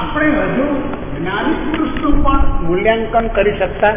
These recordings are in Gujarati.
આપણે હજુ જ્ઞાની પુરુષનું પણ મૂલ્યાંકન કરી શકતા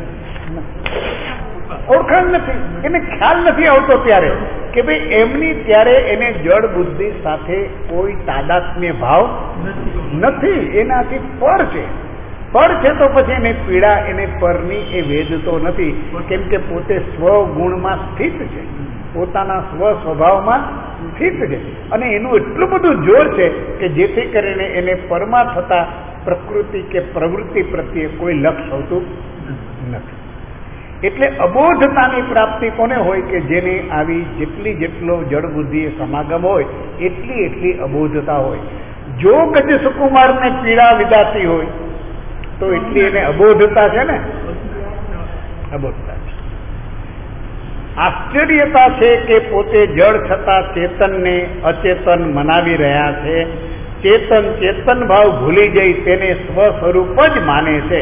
ઓળખાણ નથી, એને ખ્યાલ નથી આવતો ત્યારે કે ભાઈ એમની ત્યારે એને જડ બુદ્ધિ સાથે કોઈ તાદાત્મ્ય ભાવ નથી, એનાથી પર છે. પર છે તો પછી એને પીડા એને પરની એ વેદતો નથી, કેમ કે પોતે સ્વગુણમાં સ્થિત છે, પોતાના સ્વ સ્વભાવમાં સ્થિત છે, અને એનું એટલું બધું જોર છે કે જેથી કરીને એને પરમાં થતા પ્રકૃતિ કે પ્રવૃત્તિ પ્રત્યે કોઈ લક્ષ હોતું નથી. એટલે અબોધતાની પ્રાપ્તિ કોને હોય કે જેને આવી જેટલો જડ બુદ્ધિ સમાગમ હોય એટલી અબોધતા હોય. જો ગજ સુકુમારને પીડા વિદાતી હોય તો એટલી એને અબોધતા છે ને, અબોધતા છે. આશ્ચર્યતા છે કે પોતે જડ છતાં ચેતનને અચેતન મનાવી રહ્યા છે. ચેતન ભાવ ભૂલી જઈ તેને સ્વ સ્વરૂપ જ માને છે.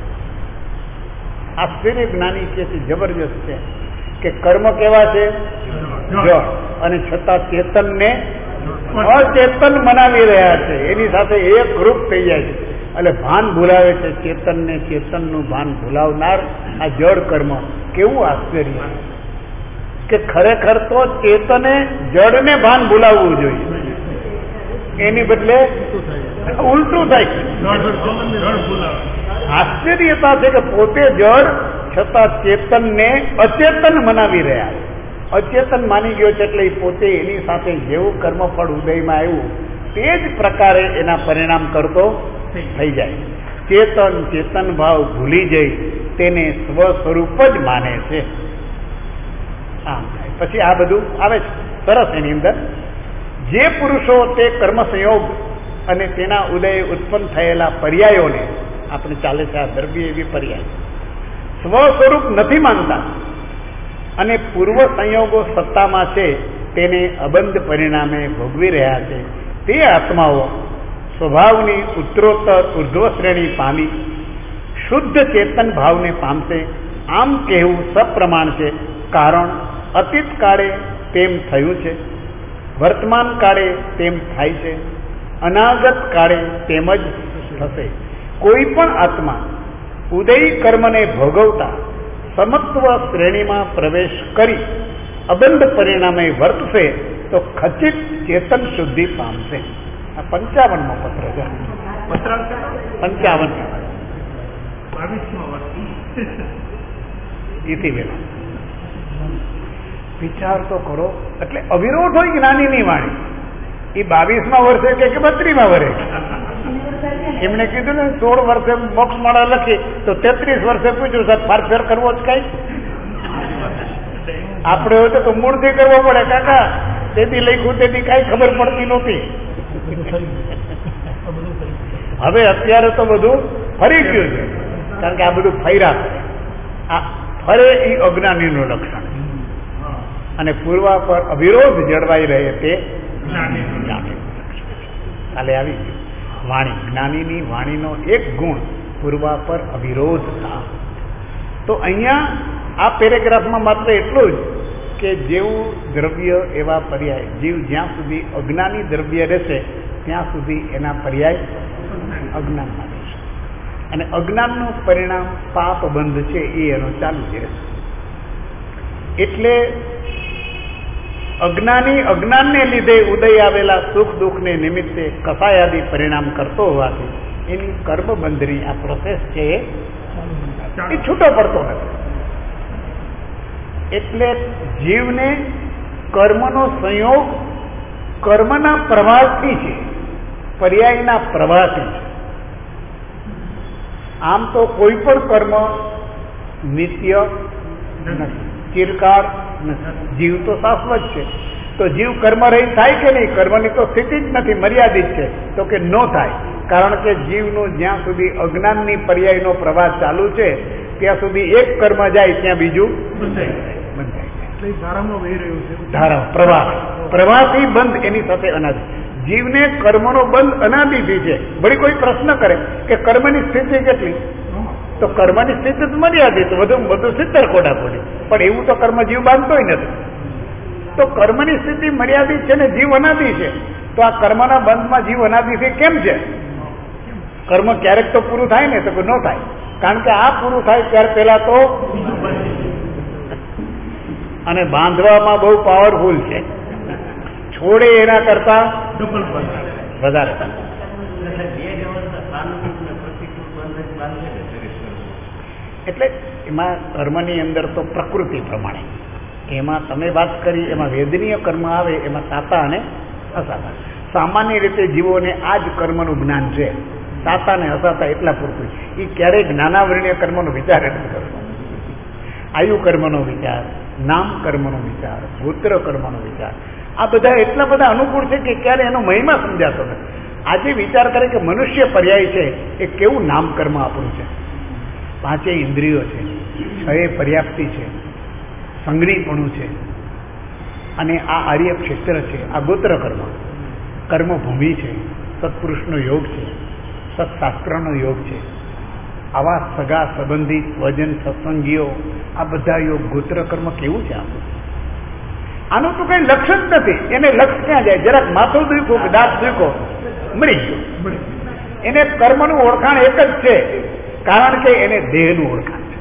આશ્ચર્ય જ્ઞાની છે, જબરજસ્ત છે કે કર્મ કેવા છે જડ, અને છતાં ચેતનને અચેતન મનાવી રહ્યા છે, એની સાથે એક રૂપ થઈ જાય છે. એટલે ભાન ભૂલાવે છે ચેતનને, ચેતનનું ભાન ભૂલાવનાર આ જડ કર્મ. કેવું આશ્ચર્ય કે ખરેખર તો ચેતને જડને ભાન ભૂલાવવું જોઈએ, એની બદલે ઉલટું થાય છે. આશ્ચર્યતા છે કે પોતે જડ છતાં ચેતનને અચેતન મનાવી રહ્યા છે. અચેતન માની ગયો છે એટલે પોતે એની સાથે જેવું કર્મફળ ઉદયમાં આવ્યું તે જ પ્રકારે એના પરિણામ કરતો થઈ જાય. ચેતન ભાવ ભૂલી જઈ તેને સ્વ સ્વરૂપ જ માને છે. આમ થાય. પછી આ બધું આવે છે સરસ એની અંદર. જે પુરુષો તે કર્મ સંયોગ અને તેના ઉદય ઉત્પન્ન થયેલા પર્યાયોને, આપણે ચાલે છે આ દ્રવ્ય એવી પર્યાય, સ્વ સ્વરૂપ નથી માનતા અને પૂર્વ સંયોગો સત્તામાં છે તેને અબંધ પરિણામે ભોગવી રહ્યા છે, તે આત્માઓ સ્વભાવની ઉત્તરોત્તર ઉર્ધ્વ શ્રેણી પામી શુદ્ધ ચેતન ભાવને પામશે. આમ કહેવું સપ્રમાણ છે, કારણ અતીત કાળે તેમ થયું છે, વર્તમાન કાળે તેમ થાય છે, અનાગત કાળે તેમ જ થશે. કોઈ પણ આત્મા ઉદય કર્મને ભોગવતા સમત્વ શ્રેણીમાં પ્રવેશ કરી અબંધ પરિણામે વર્તશે તો ખચિત ચેતન શુદ્ધિ પામશે. આ 55મો પત્ર છે. 55 ઇતિ વેલા વિચાર તો કરો. એટલે અવિરોધ હોય જ્ઞાનીની વાણી. એ 22મા વર્ષે કે 32મા વર્ષે એમણે કીધું ને 16 વર્ષે મોક્ષ માળા લખી તો 33 વર્ષે પૂછ્યું સાહેબ ફારફેર કરવો જ કઈ? આપણે હોય તો મૂળથી કરવો પડે કાકા, તેથી લખ્યું તેથી કઈ ખબર પડતી નહોતી. હવે અત્યારે તો બધું ફરી ગયું છે, કારણ કે આ બધું ફર્યા કરે. આ ફરે એ અજ્ઞાનીનું લક્ષણ, અને પૂર્વા પર અવિરોધ જળવાઈ રહે તે જ્ઞાનીનું લક્ષણ. કાલે આવી ગયું વાણી, જ્ઞાનીની વાણીનો એક ગુણ પૂર્વા પર અવિરોધતા. તો અહીંયા આ પેરેગ્રાફમાં માત્ર એટલું જ કે જેવું દ્રવ્ય એવા પર્યાય, જીવ જ્યાં સુધી અજ્ઞાની દ્રવ્ય રહેશે ત્યાં સુધી એના પર્યાય અજ્ઞાનમાં રહેશે, અને અજ્ઞાનનું પરિણામ પાપ બંધ છે એ એનો ચાલુ જ રહેશે. એટલે અજ્ઞાની અજ્ઞાનને લીધે ઉદય આવેલા સુખ દુઃખને નિમિત્તે કસાયાદી પરિણામ કરતો હોવાથી એની કર્મબંધની આ પ્રોસેસ છે એ છૂટો પડતો નથી. એટલે જીવને કર્મનો સંયોગ કર્મના પ્રવાહથી છે, પર્યાયના પ્રવાહથી છે. આમ તો કોઈ પણ કર્મ નિત્ય નથી, ચિરકાળ નથી. જીવ તો શાશ્વત છે, તો જીવ કર્મ રહી થાય કે નહીં? કર્મની તો સ્થિતિ જ નથી, મર્યાદિત છે. તો કે ન થાય, કારણ કે જીવનું જ્યાં સુધી અજ્ઞાનની પર્યાયનો પ્રવાહ ચાલુ છે ત્યાં સુધી એક કર્મ જાય ત્યાં બીજું ધારા પ્રવાહથી બંધ, એની સાથે અનાદિ. જીવને કર્મનો બંધ અનાદિથી છે. વળી કોઈ પ્રશ્ન કરે કે કર્મની સ્થિતિ કેટલી, તો કર્મની સ્થિતિ જ મર્યાદિત, વધુ 70 કોટાકોટી. પણ એવું તો કર્મ જીવ બાંધતોય નથી. તો કર્મની સ્થિતિ મર્યાદિત છે ને જીવ અનાદિ છે. તો આ કર્મના બંધમાં જીવ અનાદિથી કેમ છે? કર્મ ક્યારેક તો પૂરું થાય ને? તો ન થાય, કારણ કે આ પૂરું થાય ત્યારે પેલા તો, અને બાંધવામાં બહુ પાવરફુલ છે, છોડે એના કરતા વધારે. એટલે એમાં કર્મની અંદર તો પ્રકૃતિ પ્રમાણે, એમાં તમે વાત કરી એમાં વેદનીય કર્મ આવે, એમાં સાતા અને અસાતા. સામાન્ય રીતે જીવોને આ જ કર્મનું જ્ઞાન છે, સાતા ને અસાતા એટલા પૂરતું. એ ક્યારેય જ્ઞાનાવરણીય કર્મનો વિચાર નથી કરતો. આયુ કર્મનો વિચાર, નામ કર્મનો વિચાર, ગોત્ર કર્મનો વિચાર, આ બધા એટલા બધા અનુકૂળ છે કે ક્યારે એનો મહિમા સમજાતો નથી. આજે વિચાર કરે કે મનુષ્ય પર્યાય છે એ કેવું નામ કર્મ આપણું છે. 5 ઇન્દ્રિયો છે, 6 પર્યાપ્તિ છે, સંગણીપણું છે, અને આ આર્ય ક્ષેત્ર છે, આ ગોત્ર કર્મ, કર્મભૂમિ છે, સત્પુરુષનો યોગ છે, સત્શાસ્ત્રનો યોગ છે. આવા સગા સંબંધી સ્વજન સત્સંગીઓ, આ બધા યોગ, ગોત્ર કર્મ કેવું છે આપણું? આનું તો કઈ લક્ષ જ નથી. એને લક્ષ ક્યાં જાય? જરાક માથું દુખ્યું કે દાંત દુખ્યો, મળી ગયો. એને કર્મનું ઓળખાણ એક જ છે, કારણ કે એને દેહનું ઓળખાણ છે.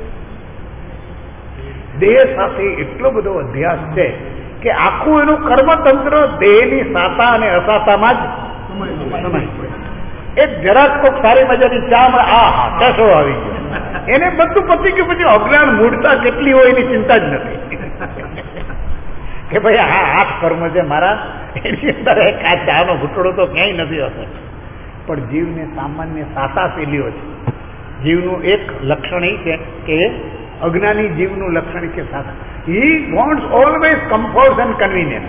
દેહ સાથે એટલો બધો અભ્યાસ છે કે આખું એનું કર્મતંત્ર દેહની સાતા અને અસાતામાં જ સમાય. એક જરાક કોક સારી મજાની ચા મળે, આ ટસો આવી ગયો, એને બધું પતી ગયું. પછી અજ્ઞાન મૂળતા કેટલી હોય એની ચિંતા જ નથી કે ભાઈ આ 8 કર્મ છે મારા, એની અંદર એક આ ચાનો ઘૂંટડો તો ક્યાંય નથી હોતો. પણ જીવને સામાન્ય સાતા શૈલીઓ છે. જીવનું એક લક્ષણ એ છે કે અજ્ઞાની જીવનું લક્ષણ કે સાતા, he wants always comfort and convenience.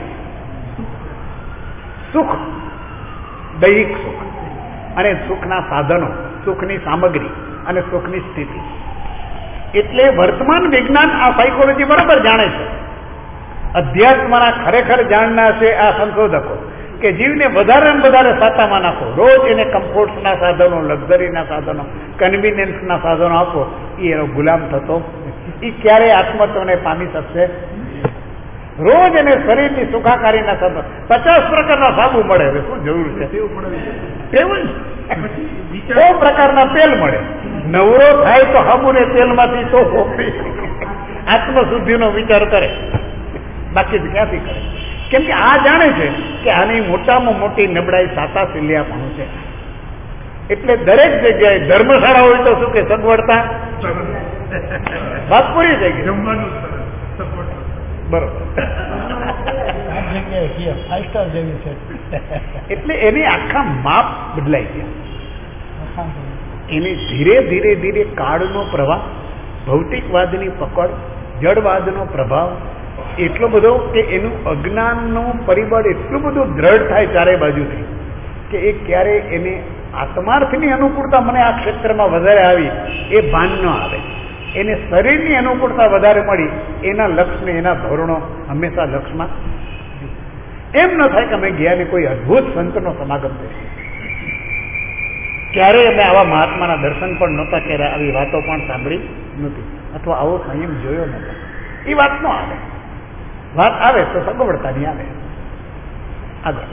સુખ, દૈહિક સુખ, અને સુખના સાધનો, સુખની સામગ્રી અને સુખની સ્થિતિ. એટલે વર્તમાન વિજ્ઞાન આ સાયકોલોજી બરાબર જાણે છે. અધ્યાત્મના ખરેખર જાણનાર છે આ સંશોધકો, કે જીવને વધારે ને વધારે સાતામાં નાખો, રોજ એને કમ્ફર્ટ્સના સાધનો, લક્ઝરીના સાધનો, કન્વીનિયન્સના સાધનો આપો, એ એનો ગુલામ થતો એ ક્યારેય આત્મત્વને પામી શકશે. રોજ એને શરીરની સુખાકારીના સાધનો, 50 પ્રકારના સાબુ મળે, હવે શું જરૂર છે? એવું 100 પ્રકારના તેલ મળે. નવરો થાય તો સાબુને તેલમાંથી તો આત્મશુદ્ધિનો વિચાર કરે, બાકી ક્યાંથી કરે? કેમ કે આ જાણે છે કે આની મોટામાં મોટી નબળાઈ સાતા સિલિયાપણું છે. એટલે દરેક જગ્યાએ ધર્મશાળા હોય તો શું કે સગવડતા, વાત પૂરી થઈ ગઈ. બરોબર. એટલે એની આખા માપ બદલાઈ ગયા. એની ધીરે ધીરે ધીરે કાળનો પ્રવાહ, ભૌતિકવાદની પકડ, જડવાદનો પ્રભાવ એટલો બધો કે એનું અજ્ઞાનનું પરિબળ એટલું બધું દ્રઢ થાય ચારે બાજુથી કે એ ક્યારે એને આત્માર્થની અનુકૂળતા મને આ ક્ષેત્રમાં વધારે આવી એ ભાન ન આવે. એને શરીરની અનુકૂળતા વધારે મળી, એના લક્ષ્યને, એના ધોરણો હંમેશા લક્ષ્યમાં. એમ ન થાય કે અમે ગયા ને કોઈ અદભુત સંતનો સમાગમ થયો, ક્યારેય અમે આવા મહાત્માના દર્શન પણ નહોતા કર્યા, આવી વાતો પણ સાંભળી નથી, અથવા આવો સંયમ જોયો નહોતો. એ વાત ન આવે. વાત આવે તો સગવડતાની આવે. આગળ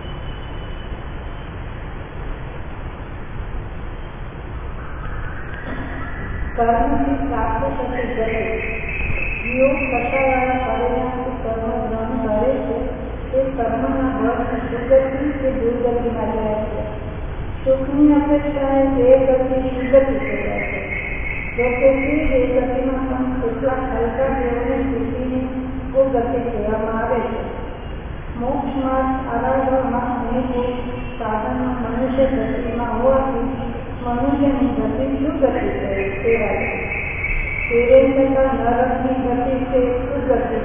કર્મથી પ્રાપ્ત થતી ગતિ જીવો સત્તાવાળા પરિણામથી કર્મ ગ્રહણ કરે છે તે કર્મના બળને સુગતિ કે દુર્ગતિમાં જાય છે. સુખની અપેક્ષાએ તે ગતિ સુગતિ કહેવાય છે. જોકે તે ગતિમાં પણ કેટલાક હલકા દેવની સ્થિતિને ગતિ કહેવામાં આવે છે. મોક્ષ માર્ગ આરાધવામાં અનેકો સાધનો મનુષ્ય ગતિમાં હોવાથી મનુષ્યની ગતિ સુગતિ કહેવાય છે. તેરે છતાં નરકની ગતિ તે સુગતિ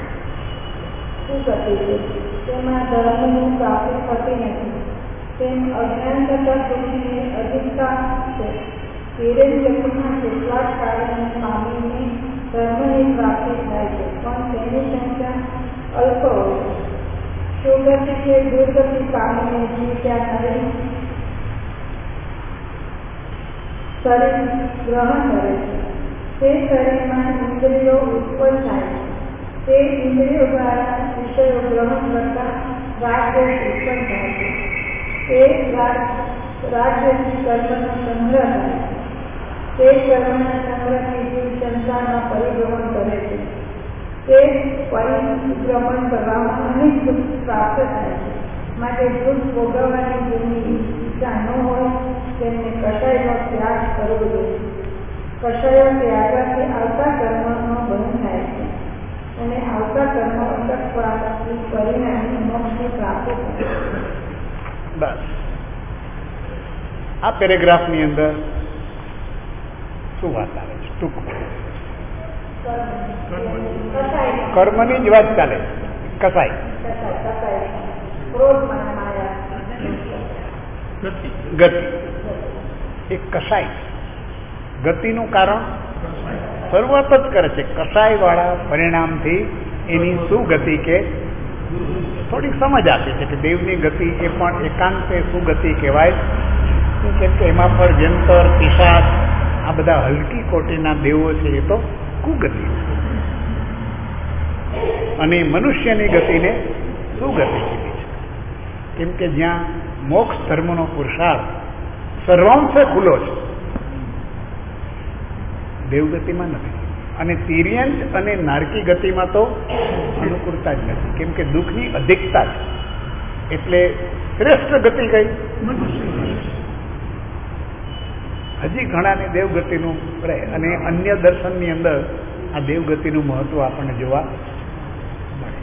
છે. તેમાં ધર્મની પ્રાપ્તિ થતી નથી. તેમ અજ્ઞાન તથા સુખની અધિકતા છે. તેરે જગતમાં કેટલાક કાર્યને પામીને ધર્મની પ્રાપ્તિ થાય છે, પણ તેની સંખ્યા અલ્પ હોય છે. સુગતિ કે દુર્ગતિ પામીને જીવ ત્યાં શરીર ગ્રહણ કરે છે. તે શરીરમાં ઇન્દ્રિયો ઉત્પન્ન થાય છે. તે ઇન્દ્રિયો દ્વારા વિષયો ગ્રહણ કરતા રાગદ્વેષ ઉત્પન્ન થાય છે. તે રાગ રાજ્યથી કર્મનો સંગ્રહ થાય. તે કર્મના સંગ્રહથી જીવ સંસારમાં પરિભ્રમણ કરે છે. તે પરિભ્રમણ કરવામાં અનેક દુઃખ પ્રાપ્ત થાય છે. માટે દુઃખ ભોગવવાની જેમની ઈચ્છા ન હોય તેમને કષાયનો ત્યાગ કરવો જોઈએ. કષાયો ત્યાગથી આવતા કર્મનો બંધ થાય છે અને આવતા કર્મ અટકવાથી પરિણામી મોક્ષની પ્રાપ્તિ થાય છે. બસ આ પેરેગ્રાફની અંદર શું વાત આવે છે? ટૂંકમાં કર્મની જ વાત ચાલે. કસાય ગતિ એ કસાય ગતિનું કારણ શરૂઆત જ કરે છે કસાય વાળા પરિણામથી એની શું ગતિ કે થોડીક સમજ આપે છે કે દેવની ગતિ એ પણ એકાંતે સુગતિ કહેવાય. કેમ કે એમાં પણ જંતર પિશાચ આ બધા હલકી કોટીના દેવો છે એ તો કુગતિ છે અને મનુષ્યની ગતિને સુગતિ કીધી છે. કેમ કે જ્યાં મોક્ષ ધર્મનો પુરુષાર્થ સર્વાંશે ખુલ્લો છે દેવગતિમાં નથી. અને તિર્યંત અને નારકી ગતિમાં તો અનુકૂળતા જ નથી. કેમ કે દુઃખની અધિકતા છે. એટલે શ્રેષ્ઠ ગતિ કઈ? હજી ઘણાને દેવગતિનું રહે અને અન્ય દર્શનની અંદર આ દેવગતિનું મહત્વ આપણને જોવા મળે.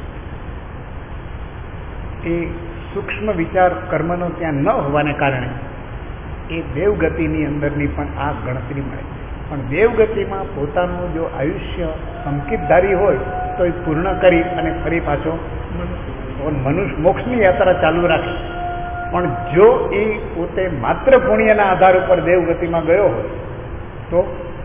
એ સૂક્ષ્મ વિચાર કર્મનો ત્યાં ન હોવાને કારણે એ દેવગતિની અંદરની પણ આ ગણતરી મળે. પણ દેવગતિમાં પોતાનું જો આયુષ્ય સંકિતધારી હોય તો એ પૂર્ણ કરી અને ફરી પાછો મનુષ્ય મોક્ષની યાત્રા ચાલુ રાખે. પણ જો એ પોતે માત્ર પુણ્યના આધાર ઉપર દેવગતિમાં ગયો હોય તો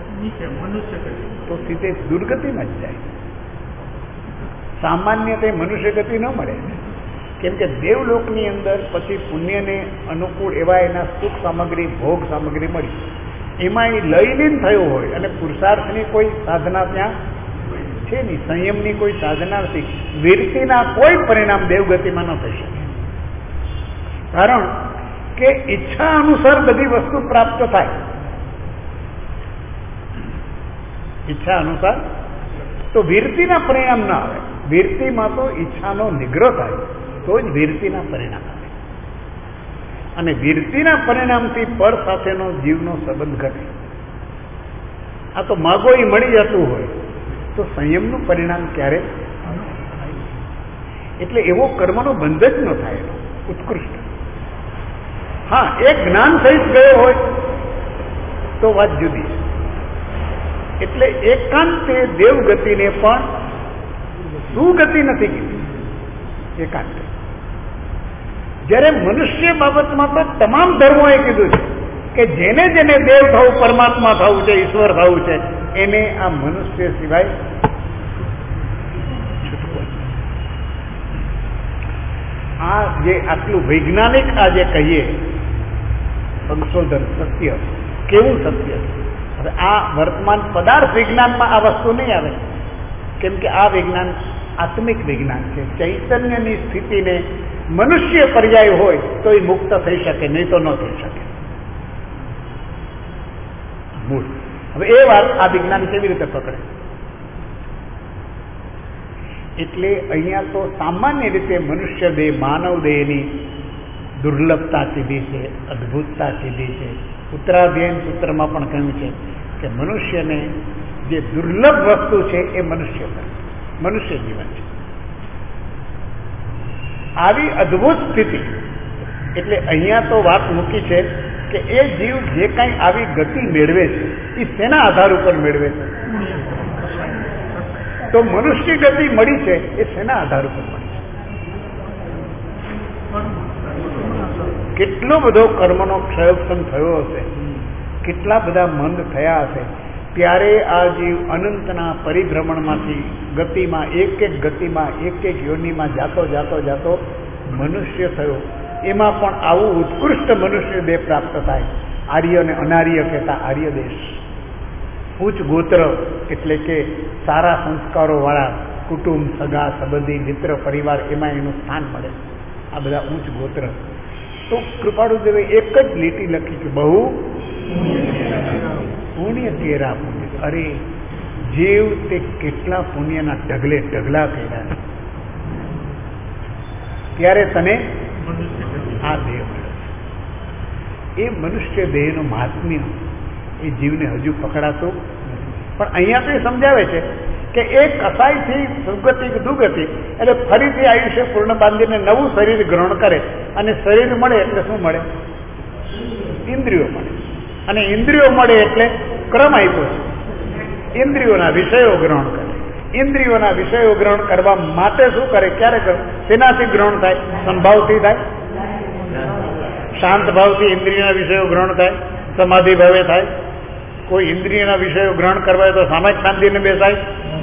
સીધે દુર્ગતિમાં જ જાય. સામાન્ય તે મનુષ્ય ગતિ ન મળે. કેમ કે દેવલોકની અંદર પછી પુણ્યને અનુકૂળ એવા એના સુખ સામગ્રી ભોગ સામગ્રી મળી એમાં એ લયલીન થયો હોય અને પુરુષાર્થની કોઈ સાધના ત્યાં છે નહીં, સંયમની કોઈ સાધના નથી. વીરતીના કોઈ પરિણામ દેવગતિમાં ન થઈ શકે. કારણ કે ઈચ્છા અનુસાર બધી વસ્તુ પ્રાપ્ત થાય. ઈચ્છા અનુસાર તો વીરતીના પરિણામ ના આવે. વીરતીમાં તો ઈચ્છાનો નિગ્રહ થાય તો જ વીરતીના પરિણામ આવે. અને વીરતીના પરિણામથી પર સાથેનો જીવનો સંબંધ ઘટે. આ તો માગો એ મળી જતું હોય તો સંયમનું પરિણામ ક્યારે? એટલે એવો કર્મનો બંધ જ ન થાય એનો ઉત્કૃષ્ટ. હા, એક જ્ઞાન સહિત ગયો હોય તો વાત જુદી છે. એટલે એકાંતે દેવગતિને પણ સુગતિ નથી કીધી, એકાંતે. જ્યારે મનુષ્ય બાબતમાં તો તમામ ધર્મોએ કીધું છે કે જેને જેને દેવ થવું, પરમાત્મા થવું છે, ઈશ્વર થવું છે, એને આ મનુષ્ય સિવાય છૂટકો. આ જે આટલું વૈજ્ઞાનિક આ જે કહીએ સંશોધન સત્ય, કેવું સત્ય? હવે આ વર્તમાન પદાર્થ વિજ્ઞાનમાં આ વસ્તુ નહીં આવે. કેમ કે આ વિજ્ઞાન આત્મિક વિજ્ઞાન છે. ચૈતન્યની સ્થિતિને મનુષ્ય પર્યાય હોય તો એ મુક્ત થઈ શકે, નહીં તો ન થઈ શકે. મૂળ. હવે એ વાત આ વિજ્ઞાન કેવી રીતે પકડે? એટલે અહીંયા તો સામાન્ય રીતે મનુષ્ય દેહ, માનવ દેહની દુર્લભતા કીધી છે, અદ્ભુતતા કીધી છે. ઉત્તરાધ્યયન સૂત્રમાં પણ કહ્યું છે કે મનુષ્યને જે દુર્લભ વસ્તુ છે એ મનુષ્ય જીવન છે. આવી અદ્ભુત સ્થિતિ. એટલે અહીંયા તો વાત મૂકી છે કે એ જીવ જે કાંઈ આવી ગતિ મેળવે છે એ શેના આધાર ઉપર મેળવે છે? તો મનુષ્ય ગતિ મળી છે એ શેના આધાર ઉપર મળી છે? કેટલો બધો કર્મનો ક્ષયોક્ષમ થયો હશે, કેટલા બધા મંદ થયા હશે, ત્યારે આ જીવ અનંતના પરિભ્રમણમાંથી ગતિમાં એક એક ગતિમાં એક એક યોનિમાં જાતો મનુષ્ય થયો. એમાં પણ આવું ઉત્કૃષ્ટ મનુષ્ય દેહ પ્રાપ્ત થાય. આર્ય અને અનાર્ય કહેતા આર્ય દેશ. ઉચ્ચ ગોત્ર એટલે કે સારા સંસ્કારો વાળા કુટુંબ, સગા સંબંધી, મિત્ર, પરિવાર, એમાં એનું સ્થાન મળે. આ બધા ઉચ્ચ ગોત્ર. તો કૃપાળુદેવે એક જ લીટી લખી કે બહુ પુણ્ય કેરા પુણ્ય. અરે જીવ તે કેટલા પુણ્યના ઢગલે ઢગલા કર્યા ત્યારે તને આ દેહ મળ્યો. એ મનુષ્ય દેહનું મહાત્મ્ય એ જીવને હજુ પકડાતું નથી. પણ અહીંયા તો એ સમજાવે છે કે એ કસાઈથી સુગતિ દુગતિ એટલે ફરીથી આયુષ્ય પૂર્ણ બાંધીને નવું શરીર ગ્રહણ કરે અને શરીર મળે એટલે શું મળે? ઇન્દ્રિયો મળે. અને ઇન્દ્રિયો મળે એટલે ક્રમ આપ્યો છે. ઇન્દ્રિયોના વિષયો ગ્રહણ કરે. ઇન્દ્રિયોના વિષયો ગ્રહણ કરવા માટે શું કરે? ક્યારે કરે? તેનાથી ગ્રહણ થાય? સંભાવથી થાય? શાંત ભાવથી ઇન્દ્રિયના વિષયો ગ્રહણ થાય? સમાધિ ભાવે થાય? કોઈ ઇન્દ્રિયના વિષયો ગ્રહણ કરવા હોય તો સામાયિક શાંતિને બેસાય?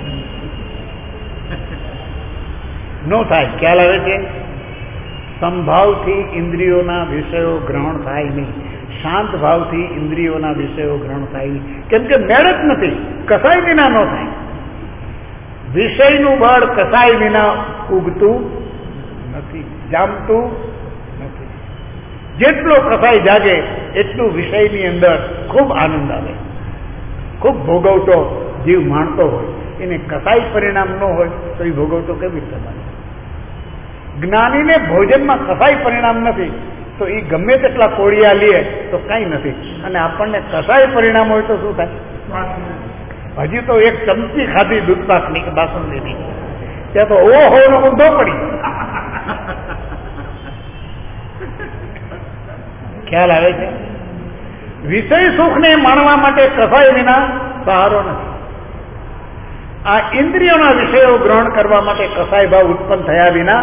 નો થાય. ખ્યાલ આવે છે? સંભાવથી ઇન્દ્રિયોના વિષયો ગ્રહણ થાય નહીં. શાંત ભાવથી ઇન્દ્રિયોના વિષયો ગ્રહણ થાય નહીં. કેમ કે મેળ જ નથી. કસાય વિના ન થાય. વિષયનું બળ કસાય વિના ઉગતું નથી, જામતું નથી. જેટલો કસાય જાગે એટલું વિષયની અંદર ખૂબ આનંદ આવે. ખૂબ ભોગવતો જીવ માણતો હોય એને કસાય પરિણામ ન હોય તો એ ભોગવતો કેવી રીતે માને? જ્ઞાનીને ભોજનમાં કસાય પરિણામ નથી તો એ ગમે તેટલા કોળિયા લે તો કઈ નથી. અને આપણને કસાય પરિણામ હોય તો શું થાય? હજી તો એક ચમચી ખાધી દૂધપાકની કે બાસુંદીની ત્યાં તો ઓહો નો ઊંધો પડી. ખ્યાલ આવે છે? વિષય સુખને માણવા માટે કસાય વિના સહારો નથી. આ ઇન્દ્રિયોના વિષયો ગ્રહણ કરવા માટે કસાય ભાવ ઉત્પન્ન થયા વિના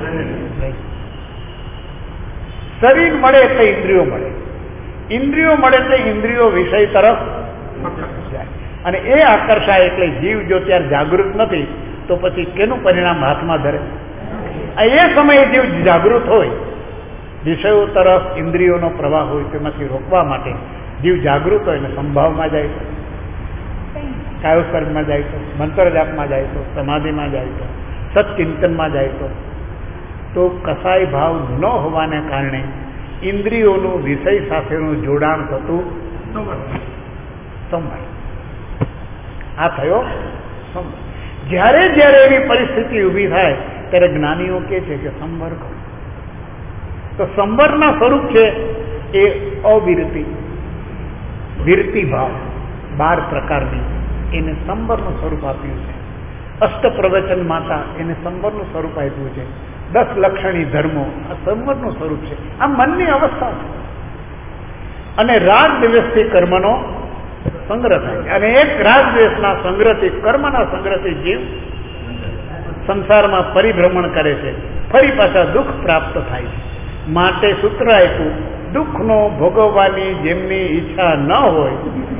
શરીર મળે એટલે ઇન્દ્રિયો મળે. ઇન્દ્રિયો મળે એટલે ઇન્દ્રિયો વિષય તરફ જાય અને એ આકર્ષાય એટલે જીવ જો ત્યારે જાગૃત નથી તો પછી કેનું પરિણામ હાથમાં ધરે? એ સમયે જીવ જાગૃત હોય, વિષયો તરફ ઇન્દ્રિયોનો પ્રવાહ હોય તેમાંથી રોકવા માટે જીવ જાગૃત હોય ને સંભાવમાં જાય તો, કાયોસર્ગમાં જાય તો, મંત્ર જાપમાં જાય તો, સમાધિમાં જાય તો, સત્ચિંતનમાં જાય તો કસાય ભાવ ન હોવાને કારણે ઇન્દ્રિયોનું વિષય સાથેનું જોડાણ થતું સંભાળ. આ થયો સંભાળ. જ્યારે જ્યારે એવી પરિસ્થિતિ ઊભી થાય ત્યારે જ્ઞાનીઓ કહે છે કે સંવર કરો. તો સંવરના સ્વરૂપ છે એ અવિરતિ, વિરતિ ભાવ 12 પ્રકારની એને સંવરનું સ્વરૂપ આપ્યું છે. અષ્ટ પ્રવચન માતા એને સંવરનું સ્વરૂપ આપ્યું છે. 10 લક્ષણી ધર્મો આ સંવરનું સ્વરૂપ છે. આ મનની અવસ્થા છે. અને રાગ દ્વેષથી કર્મનો સંગ્રહ થાય છે. અને એક રાગ દ્વેષના સંગ્રહથી, કર્મના સંગ્રહથી જીવ સંસારમાં પરિભ્રમણ કરે છે, ફરી પાછા દુઃખ પ્રાપ્ત થાય છે. માટે સૂત્ર આપ્યું, દુઃખનો ભોગવવાની જેમની ઈચ્છા ન હોય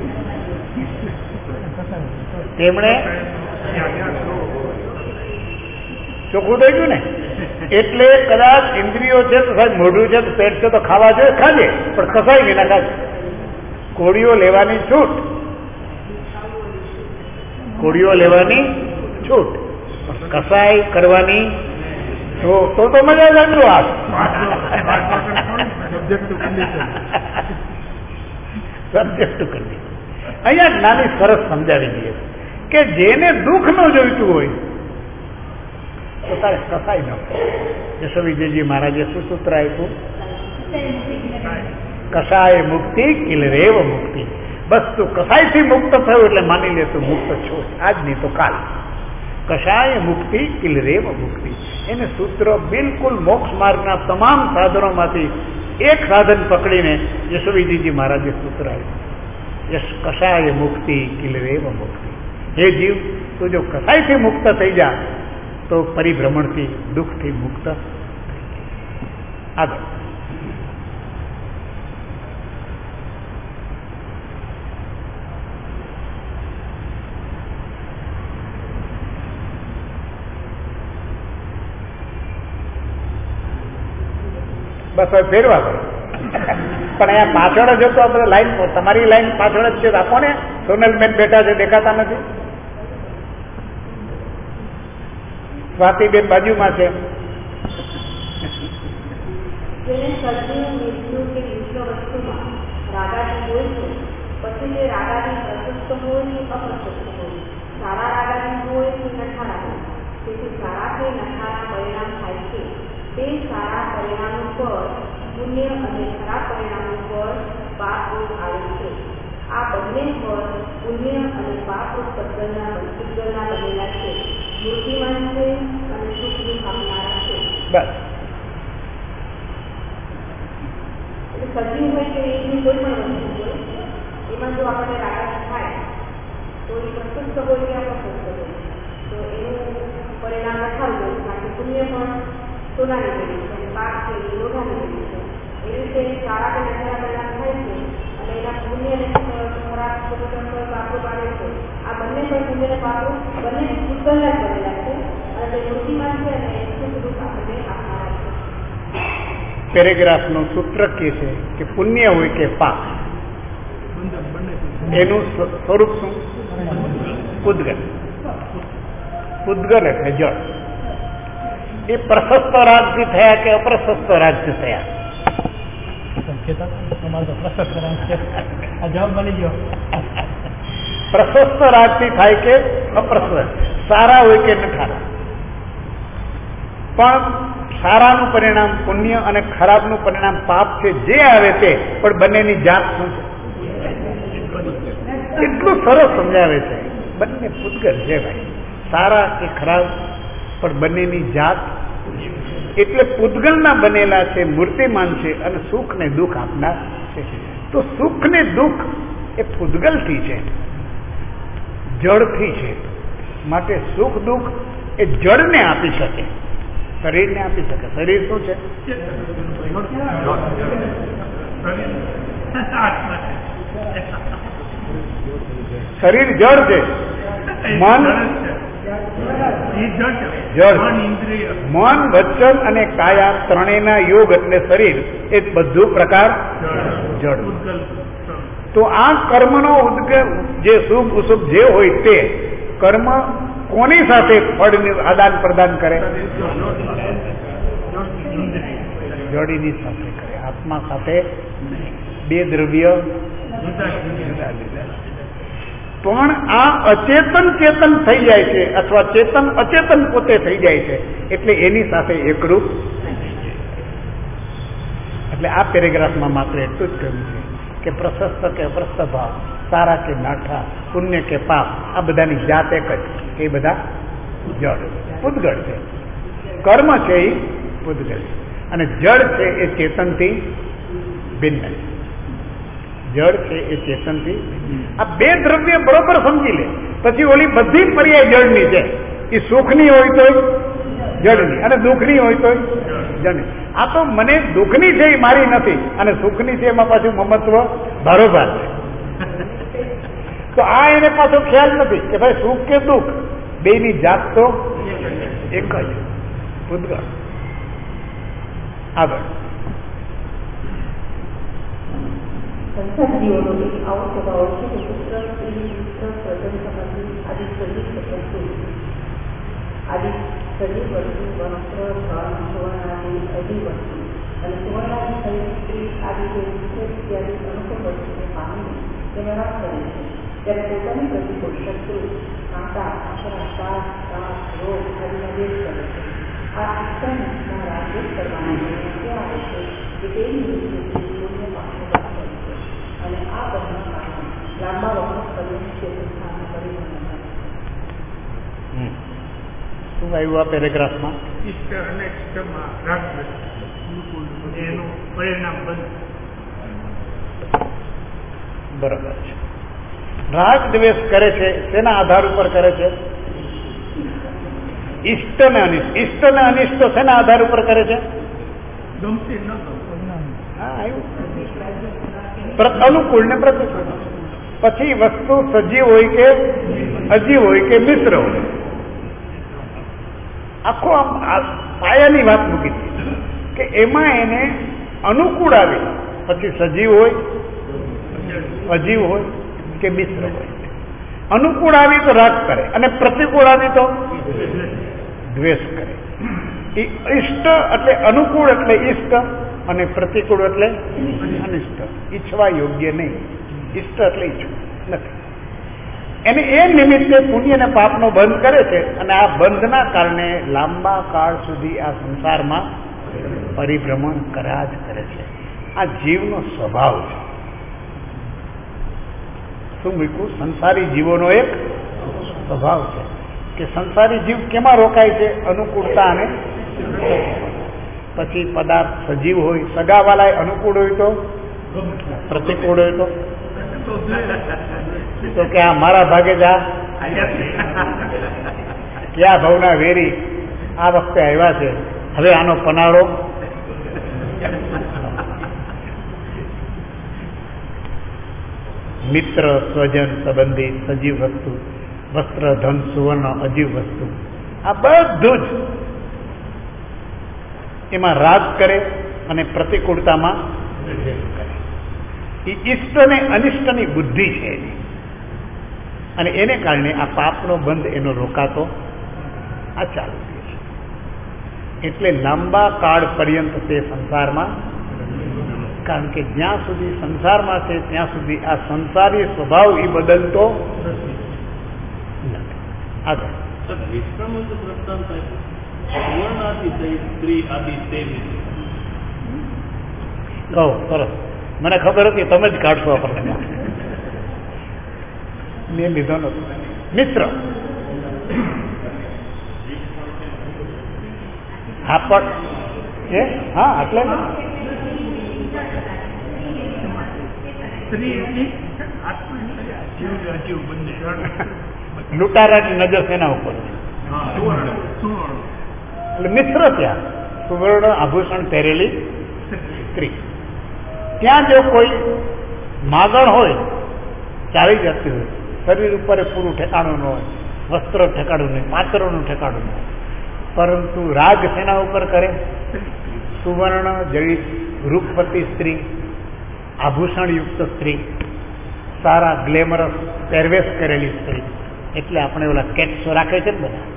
તેમણે ચોખ્ખું થઈ ગયું ને. એટલે કદાચ ઇન્દ્રિયો છે તો સાહેબ મોઢું છે તો પેટ છે તો ખાવા જોઈએ, ખાજે, પણ કસાય વિના ખાજે. કોળીઓ લેવાની છૂટ, કોળીઓ લેવાની છૂટ, કસાય કરવાની તો મજા જ આટલું આ સબ્જેક્ટ ટુ કન્ડિશન. અહીંયા જ્ઞાની સરસ સમજાવી દઈએ કે જેને દુઃખ ન જોઈતું હોય તો તારે કસાય ન. યશોવિજયજી મહારાજે શું સૂત્ર આપ્યું? કસાય મુક્તિ કિલરેવ મુક્તિ. બસ તું કસાયથી મુક્ત થયો એટલે માની લે તું મુક્ત છો, આજ નહીં તો કાલ. કસાય મુક્તિ કિલરેવ મુક્તિ. એને સૂત્ર બિલકુલ મોક્ષ માર્ગના તમામ સાધનોમાંથી એક સાધન પકડીને યશોવિજયજી મહારાજે સૂત્ર આપ્યું. યશ કસાય મુક્તિ કિલરેવ મુક્તિ. હે જીવ, તું જો કસાયથી મુક્ત થઈ જા તો પરિભ્રમણથી, દુઃખથી મુક્ત. આગળ બસ હવે ફેરવા કરો. પણ અહીંયા પાછળ જ હતો આપણે લાઈન, તમારી લાઈન પાછળ જ છે. આપો ને, સોનલબેન બેઠા છે, દેખાતા નથી. સ્વાતિબેન બાજુમાં છે. જેને સજીવ મૃત્યુ કે વિશ્વ વસ્તુમાં રાગાદી હોય છે, પછી તે રાગાદી પ્રશસ્ત હોય કે અપ્રશસ્ત હોય, સારા રાગાદી હોય કે નઠારા હોય. તેથી સારા કે નઠારા પરિણામ થાય છે તે સારા પરિણામો પર પુણ્ય અને ખરાબ પરિણામો પર પાપરૂપ આવે છે. આ બંને પર પુણ્ય અને પાપરૂપ પદ્ધતિના બનેલા છે, મૂર્તિમાન છે અને સુખ દુઃખ આપનારા છે. બસ સજીવ હોય કે એની કોઈ પણ વસ્તુ હોય, એમાં જો આપણને રાગાદી થાય તો એ પ્રશસ્ત હોય કે અપ્રશસ્ત હોય તો એનું પરિણામ નઠારું હોય, કારણ કે પુણ્ય પણ સોનાની ભેગી છે અને પાપ છે એ લોઢાની ભેગી છે. એ રીતે સારા કે નઠારા પરિણામ થાય છે અને એના પુણ્ય અને ખરાબ પાપો પાડે છે. આ બંને પણ પુણ્ય અને પાપો બંને ભૂતગલના જ બનેલા છે અને તે મૂર્તિમાન છે અને સુખ દુઃખ આપણને આપનારા છે. પેરેગ્રાફનું સૂત્ર કે છે કે પુણ્ય હોય કે પાપ એનું સ્વરૂપ શું? પૂદગલ. પૂદગલ એટલે જળ. એ પ્રશસ્ત રાજથી થયા કે અપ્રશસ્ત રાજથી થયા? પ્રશસ્ત રાજથી થાય કે અપ્રશસ્ત, સારા હોય કે નઠારા. પણ સારાનું પરિણામ પુણ્ય અને ખરાબનું પરિણામ પાપ છે, જે આવે તે, પણ બંનેની જાત શું છે? એટલું સરસ સમજાવે છે. બંને પૂદગલ છે ભાઈ, સારા કે ખરાબ, પણ બંનેની જાત. એટલે પૂદગલના બનેલા છે, મૂર્તિમાન છે અને સુખ ને દુઃખ આપનાર છે. તો સુખ ને દુઃખ એ પૂદગલથી છે, જળથી છે. માટે સુખ દુઃખ એ જળને આપી શકે, શરીરને આપી શકે. શરીર શું છે? શરીર જળ છે, મન જળ. મન, વચન અને કાયા ત્રણેયના યોગ એટલે શરીર એ બધું પ્રકાર જળ. તો આ કર્મનો ઉદ્ગમ જે શુભ અશુભ જે હોય તે કર્મ કોની સાથે ફળનું આદાન પ્રદાન કરે? જડીની સાથે કરે, આત્મા સાથે. બે દ્રવ્ય પણ આ અચેતન ચેતન થઈ જાય છે, અથવા ચેતન અચેતન પોતે થઈ જાય છે, એટલે એની સાથે એકરૂપ. એટલે આ પેરેગ્રાફમાં માત્ર એટલું જ કહ્યું છે કે પ્રશસ્ત કે અપ્રશસ્ત ભાવ, સારા કે નાઠા, પુણ્ય કે પાપ, આ બધાની જાત એક જ. એ બધા જળ પૂદગળ છે. કર્મ છે એ પૂદગલ છે અને જળ છે એ ચેતનથી ભિન્ન છે. જળ છે એ ચેતનથી. આ બે દ્રવ્ય બરોબર સમજી લે, પછી ઓલી બધી પર્યાય જળની છે. એ સુખની હોય તો જળની અને દુઃખની હોય તો જળની. આ તો મને દુઃખની છે એ મારી નથી અને સુખની છે એમાં પાછું મમત્વ બરોબર છે. તો આ એને પાછો ખ્યાલ નથી કે ભાઈ સુખ કે દુઃખ, બેની જાત તો એક જ. પૂદગળ. આગળ સંસારજીવોનો એક આવો સ્વભાવ છે કે પુત્ર સ્ત્રી સ્વજન સંબંધી આદિ સજીવ વસ્તુ વસ્ત્ર ધન સુવર્ણ આદિ અધિ વસ્તુ અને સુવર્ણાદિ સહિત સ્ત્રી આદિ જે ઇત્યાદિ અનુકૂળ વસ્તુને પામીને તેને રસ કરે છે. ત્યારે પોતાની પ્રતિકૂળ શત્રુ, કાંટા, આશરા, સાસ, તાપ, રોગ આદિનો વેદ કરે છે. આ શિક્ષણના રાજ્ય કરવાના નિર્ણય આવે છે કે તેની વૃત્તિ પુણ્ય પાછળ અને આ બધા કારણો લાંબા વખત કરીને ચેતનસ્થાનના પરિણામો થાય. શું આવ્યું આ પેરેગ્રાફમાં? ઇષ્ટ અને ઇષ્ટમાં રાગ એનું પરિણામ બરાબર છે. રાગ દ્વેષ કરે છે, શેના આધાર ઉપર કરે છે? ઇષ્ટ ને અનિષ્ટ. ઇષ્ટ ને અનિષ્ટ શેના આધાર ઉપર કરે છે? ગમતી ન હા આવ્યું. અનુકૂળ ને પ્રતિકૂળ. પછી વસ્તુ સજીવ હોય કે અજીવ હોય કે મિશ્ર હોય, આખો પાયાની વાત મૂકી કે એમાં એને અનુકૂળ આવી, પછી સજીવ હોય, અજીવ હોય કે મિશ્ર હોય. અનુકૂળ આવી તો રાગ કરે અને પ્રતિકૂળ આવી તો દ્વેષ કરે. ઇષ્ટ એટલે અનુકૂળ એટલે ઇષ્ટ અને પ્રતિકૂળ એટલે અનિષ્ટ. ઈચ્છવા યોગ્ય નહીં, ઇષ્ટ એટલે ઈચ્છવું નથી. એને એ નિમિત્તે પુણ્ય અને પાપનો બંધ કરે છે અને આ બંધના કારણે લાંબા કાળ સુધી આ સંસારમાં પરિભ્રમણ કર્યા જ કરે છે. આ જીવનો સ્વભાવ છે. શું મૂક્યું? સંસારી જીવોનો એક સ્વભાવ છે કે સંસારી જીવ કેમાં રોકાય છે? અનુકૂળતા અને પછી પદાર્થ સજીવ હોય, સગાવાલા અનુકૂળ હોય તો, પ્રતિકૂળ હોય તો કે આ મારા ભાગે જ આ ક્યાં ભાવના વેરી આ વખતે આવ્યા છે, હવે આનો પનારો. મિત્ર, સ્વજન, સંબંધી, સજીવ વસ્તુ, વસ્ત્ર, ધન, સુવર્ણ, અજીવ વસ્તુ, આ બધું જ એમાં રાગ કરે અને પ્રતિકૂળતામાં કરે. એ ઇષ્ટ અને અનિષ્ટની બુદ્ધિ છે એની, અને એને કારણે આ પાપનો બંધ એનો રોકાતો આ ચાલુ છે. એટલે લાંબા કાળ પર્યંત તે સંસારમાં, કારણ કે જ્યાં સુધી સંસારમાં છે ત્યાં સુધી આ સંસારી સ્વભાવ એ બદલતો નથી. આગળ કહો સરસ, મને ખબર હતી તમે જ કાઢશો આ પ્રશ્ન, મેં લીધો નતો. મિત્ર, હા પણ હા એટલે લૂંટારાની નજર તેના ઉપર, એટલે મિત્ર ત્યાં સુવર્ણ આભૂષણ પહેરેલી સ્ત્રી, ત્યાં જો કોઈ માગણ હોય ચાલી જતી હોય, શરીર ઉપર પૂરું ઠેકાણું ન હોય, વસ્ત્ર ઠેકાણું નહીં, પાત્રનું ઠેકાણું નહીં, પરંતુ રાગ સેના ઉપર કરે, સુવર્ણ જડિત રૂપવતી સ્ત્રી, આભૂષણયુક્ત સ્ત્રી, સારા ગ્લેમરસ પહેરવેશ કરેલી સ્ત્રી, એટલે આપણે ઓલા કેટ્સો રાખે છે ને બધા,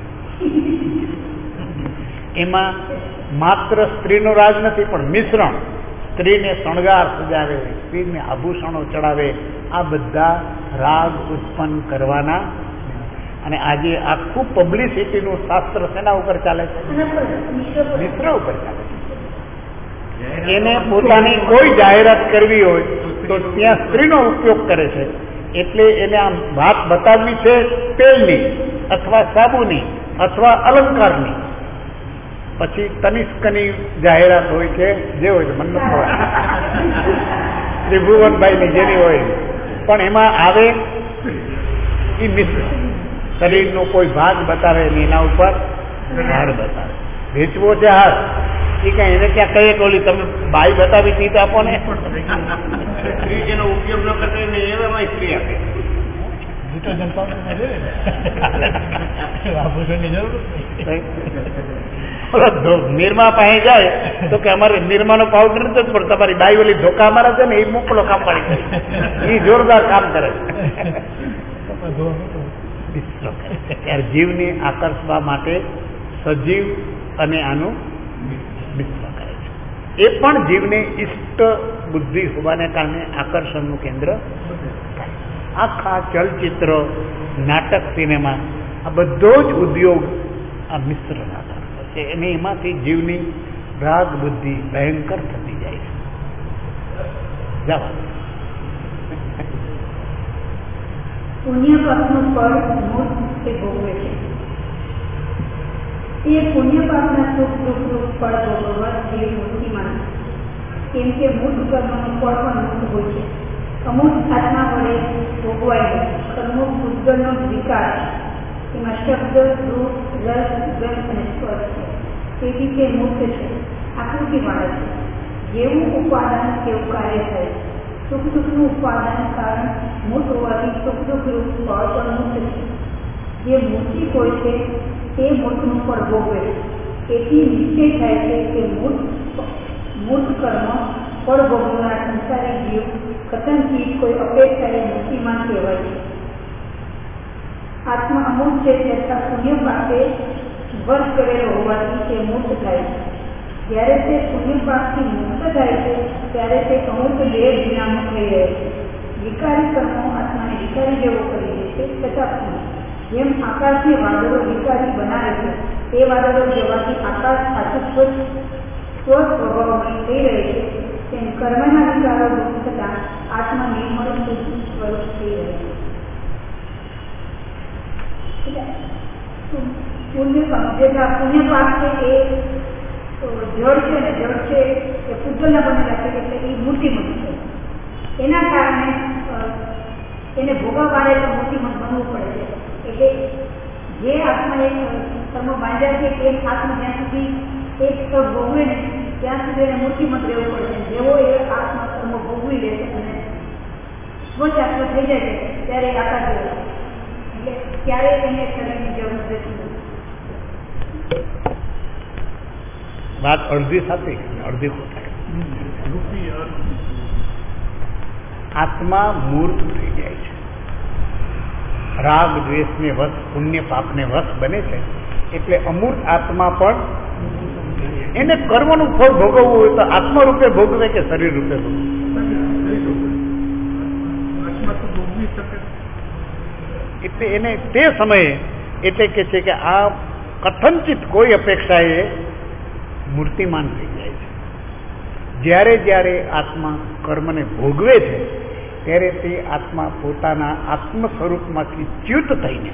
એમાં માત્ર સ્ત્રીનો રાગ નથી પણ મિશ્રણ, સ્ત્રીને શણગાર સજાવે, સ્ત્રીને આભૂષણો ચડાવે, આ બધા રાગ ઉત્પન્ન કરવાના. અને આજે આખું પબ્લિસિટીનું શાસ્ત્ર શેના ઉપર ચાલે છે? મિત્ર ઉપર ચાલે છે. એને પોતાની કોઈ જાહેરાત કરવી હોય તો ત્યાં સ્ત્રીનો ઉપયોગ કરે છે. એટલે એને આમ વાત બતાવવી છે તેલની અથવા સાબુની અથવા અલંકારની, પછી તનિષ્કની જાહેરાત હોય છે, જે હોય મન નથી ખબર, ત્રિભુવનભાઈની જેની હોય, પણ એમાં આવે એ મિશ્ર, શરીરનો કોઈ ભાગ બતાવે ને એના ઉપર હાડ બતાવે. વેચવો છે હાથ, એ કઈ એને ક્યાં કહીએ કે ઓલી તમે બાઈ બતાવી હતી તો આપો ને. સ્ત્રી જેનો ઉપયોગ ન કરતો એને એવામાં સ્ત્રી આપે. નિરમા પાસે જાય તો કે અમારે નિરમાનો પાવડર નથી જ, પણ તમારી બાઈ ઓલી ધોકા મારે છે ને એ મોકલો કામ પાડી, એ જોરદાર કામ કરે છે. ત્યારે જીવને આકર્ષવા માટે સજીવ અને આનું મિશ્ર કરે છે. એ પણ જીવને ઇષ્ટ બુદ્ધિ હોવાને કારણે આકર્ષણનું કેન્દ્ર. આખા ચલચિત્ર, નાટક, સિનેમા, આ બધો જ ઉદ્યોગ આ મિશ્રના કારણે છે. અને એમાંથી જીવની રાગ બુદ્ધિ ભયંકર થતી જાય છે. જવા પુણ્ય પાપનું ફળ મોટ તે ભોગવે છે. એ પુણ્ય પાપના સુખ દુઃખનું ફળ ભોગવવા જીવ મૂર્તિમાન, કેમ કે મૂળ કર્મનું ફળ પણ મુક્ત હોય છે. અમુક આત્મા વડે ભોગવાય અમુક ભૂતગળનો વિકાર, એમાં શબ્દ, રૂપ, રસ, ગંધ અને સ્પર્શ છે. તેથી તે મુક્ત છે, આકૃતિવાળા છે. જેવું ઉપાદાન તેવું કાર્ય થાય. સુખ દુઃખનું ઉપાદાન કારણ મૂર્ત હોવાથી સુખ દુઃખ રૂપ ફળ પણ મુક્ત છે. જે મૂર્તિ હોય છે તે મૂર્તનું ફળ ભોગવે. તેથી નિશ્ચય થાય છે કે મૂર્ત કર્મ ફળ ભોગવનાર સંસારી જીવ કથનથી કોઈ અપેક્ષાએ મૂર્તિમાન કહેવાય છે. આત્મા અમૂર્ત છે છતાં પુણ્ય પાપે વશ કરેલો હોવાથી તે મુક્ત થાય છે. જ્યારે તે પુણ્ય પાપથી મુક્ત થાય છે ત્યારે તે અમુક દેહ વિનામો થઈ રહે છે. વિકારી કર્મો આત્માને વિકારી જેવો કરી દે છે. તથા જેમ આકાશને વાદળો વિકારી બનાવે છે તે વાદળો જવાથી આકાશ પાછું સ્વભાવમય થઈ રહે છે, તેમ કર્મના વિકારો દૂર થતાં આત્મા નિર્મળ સ્વરૂપ થઈ રહે છે. પુણ્ય પાપ છે એ જળ છે ને, જળ છે એ પૂતગલના બનેલા છે એટલે એ મૂર્તિમંત છે. એના કારણે એને ભોગવવા માટે તો મૂર્તિમંત બનવું પડે છે. એટલે જે આત્મા એક કર્મ બાંધ્યા છે એ આત્મા જ્યાં સુધી એક ભોગવે ને ત્યાં સુધી એને મૂર્તિમંત રહેવું પડે છે. જેવો એ આત્મા કર્મ ભોગવી લે છે અને સ્વચાત્ર થઈ જાય છે ત્યારે આકાર રહે છે. એટલે ત્યારે એને શરીરની જરૂર રહેતી નથી. વાત અડધી સાચી, અડધી ખોટી. આત્મા મૂર્ત થઈ જાય છે, રાગ દ્વેષને વશ, પુણ્ય પાપને વશ બને છે. એટલે અમૂર્ત આત્મા પણ એને કર્મનું ફળ ભોગવવું હોય તો આત્મા રૂપે ભોગવે કે શરીર રૂપે ભોગવે? એટલે એને તે સમયે એટલે કે છે કે આ કથનચિત કોઈ અપેક્ષાએ મૂર્તિમાન થઈ જાય છે. જ્યારે જ્યારે આત્મા કર્મને ભોગવે છે ત્યારે તે આત્મા પોતાના આત્મ સ્વરૂપમાંથી ચ્યુત થઈને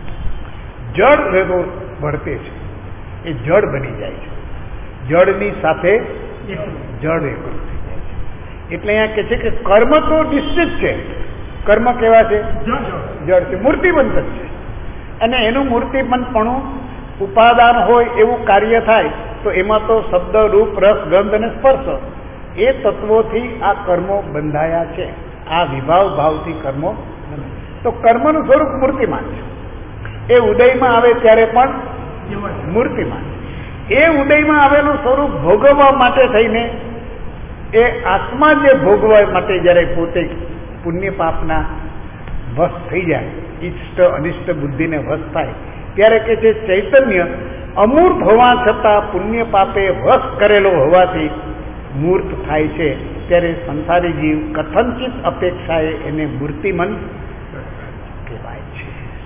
જળ રહેતો વર્તે છે. એ જળ બની જાય છે, જળની સાથે જળ એકરૂપ થઈ જાય છે. એટલે અહીંયા કહે છે કે કર્મ તો નિશ્ચિત છે. કર્મ કેવા છે? જળ છે, મૂર્તિમંત જ છે. અને એનું મૂર્તિમંતપણું ઉપાદાન હોય એવું કાર્ય થાય તો એમાં તો શબ્દ, રૂપ, રસ, ગંધ અને સ્પર્શ એ તત્વોથી આ કર્મો બંધાયા છે. આ વિભાવ ભાવથી કર્મો, તો કર્મનું સ્વરૂપ મૂર્તિમાન છે. એ ઉદયમાં આવે ત્યારે પણ મૂર્તિમાન. એ ઉદયમાં આવેલું સ્વરૂપ ભોગવવા માટે થઈને એ આત્મા જે ભોગવા માટે જ્યારે પોતે પુણ્ય પાપના વશ થઈ જાય, ઇષ્ટ અનિષ્ટ બુદ્ધિને વશ થાય ત્યારે કે છે ચૈતન્ય અમૂર્ત હોવા છતાં પુણ્ય પાપે વશ કરેલો હોવાથી મૂર્ત થાય છે. ત્યારે સંસારી જીવ કથનચિત અપેક્ષાએ એને મૂર્તિમંત કહેવાય છે.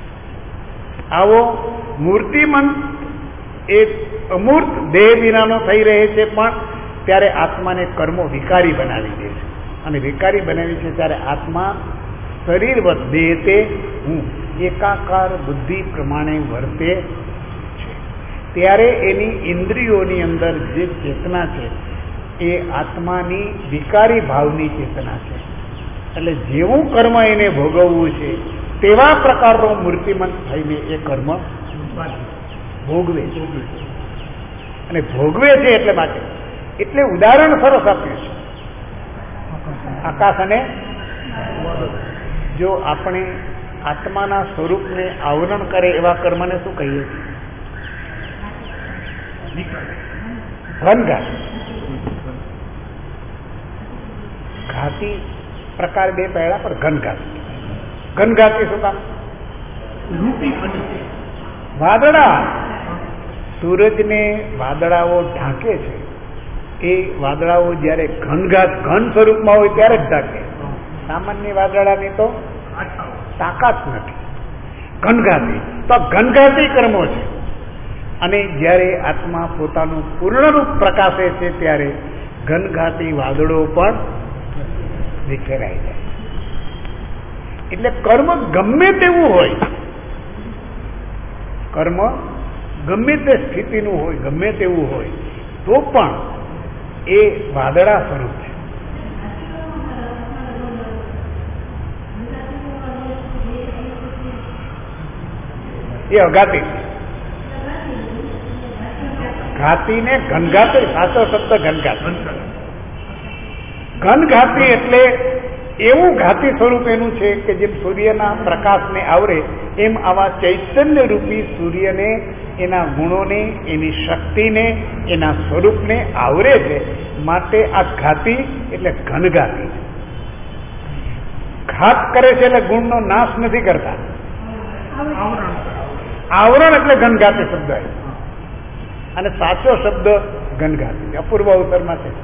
આવો મૂર્તિમંત એ અમૂર્ત દેહ વિનાનો થઈ રહે છે, પણ ત્યારે આત્માને કર્મો વિકારી બનાવી દે છે. અને વિકારી બનાવી છે ત્યારે આત્મા શરીરવત દેહ તે હું એકાકાર બુદ્ધિ પ્રમાણે વર્તે છે. ત્યારે એની ઇન્દ્રિયોની અંદર જે ચેતના છે એ આત્માની વિકારી ભાવની ચેતના છે. એટલે જેવું કર્મ એને ભોગવવું છે તેવા પ્રકારનો મૂર્તિમંત થઈને એ કર્મ ભોગવે છે. અને ભોગવે છે એટલે માટે એટલે ઉદાહરણ સરસ આપ્યું છે, આકાશ અને જો આપણે આત્માના સ્વરૂપને આવરણ કરે એવા કર્મને શું કહીએ છીએ? ઘનઘાત. ઘાતી પ્રકાર બે પહેલા પણ ઘનઘાત. ઘનઘાતી શું કામ? વાદળા, સૂરજને વાદળાઓ ઢાંકે છે. એ વાદળાઓ જ્યારે ઘનઘાત ઘન સ્વરૂપમાં હોય ત્યારે જ ઢાંકે. સામાન્ય વાદળાની તો તાકાત નથી. ઘનઘાતી તો ઘનઘાતી કર્મો છે. અને જ્યારે આત્મા પોતાનું પૂર્ણરૂપ પ્રકાશે છે ત્યારે ઘનઘાતી વાદળો પણ વિખેરાઈ જાય. એટલે કર્મ ગમે તેવું હોય, કર્મ ગમે તે સ્થિતિનું હોય, ગમે તેવું હોય તો પણ એ વાદળા સ્વરૂપ છે. એ અઘાતી ઘાતી ને ઘનઘાતી, સાચો શબ્દ ઘનઘાતી. ઘનઘાતી એટલે એવું ઘાતી સ્વરૂપ એનું છે કે જેમ સૂર્યના પ્રકાશને આવરે એમ આવા ચૈતન્ય રૂપી સૂર્યને, એના ગુણોને, એની શક્તિને, એના સ્વરૂપને આવરે છે. માટે આ ઘાતી એટલે ઘનઘાતી. ઘાત કરે છે એટલે ગુણનો નાશ નથી કરતા. આવરણ એટલે ઘનઘાતી શબ્દ. અને સાચો શબ્દ ઘનઘાતી, અપૂર્વ અવસરમાં છે,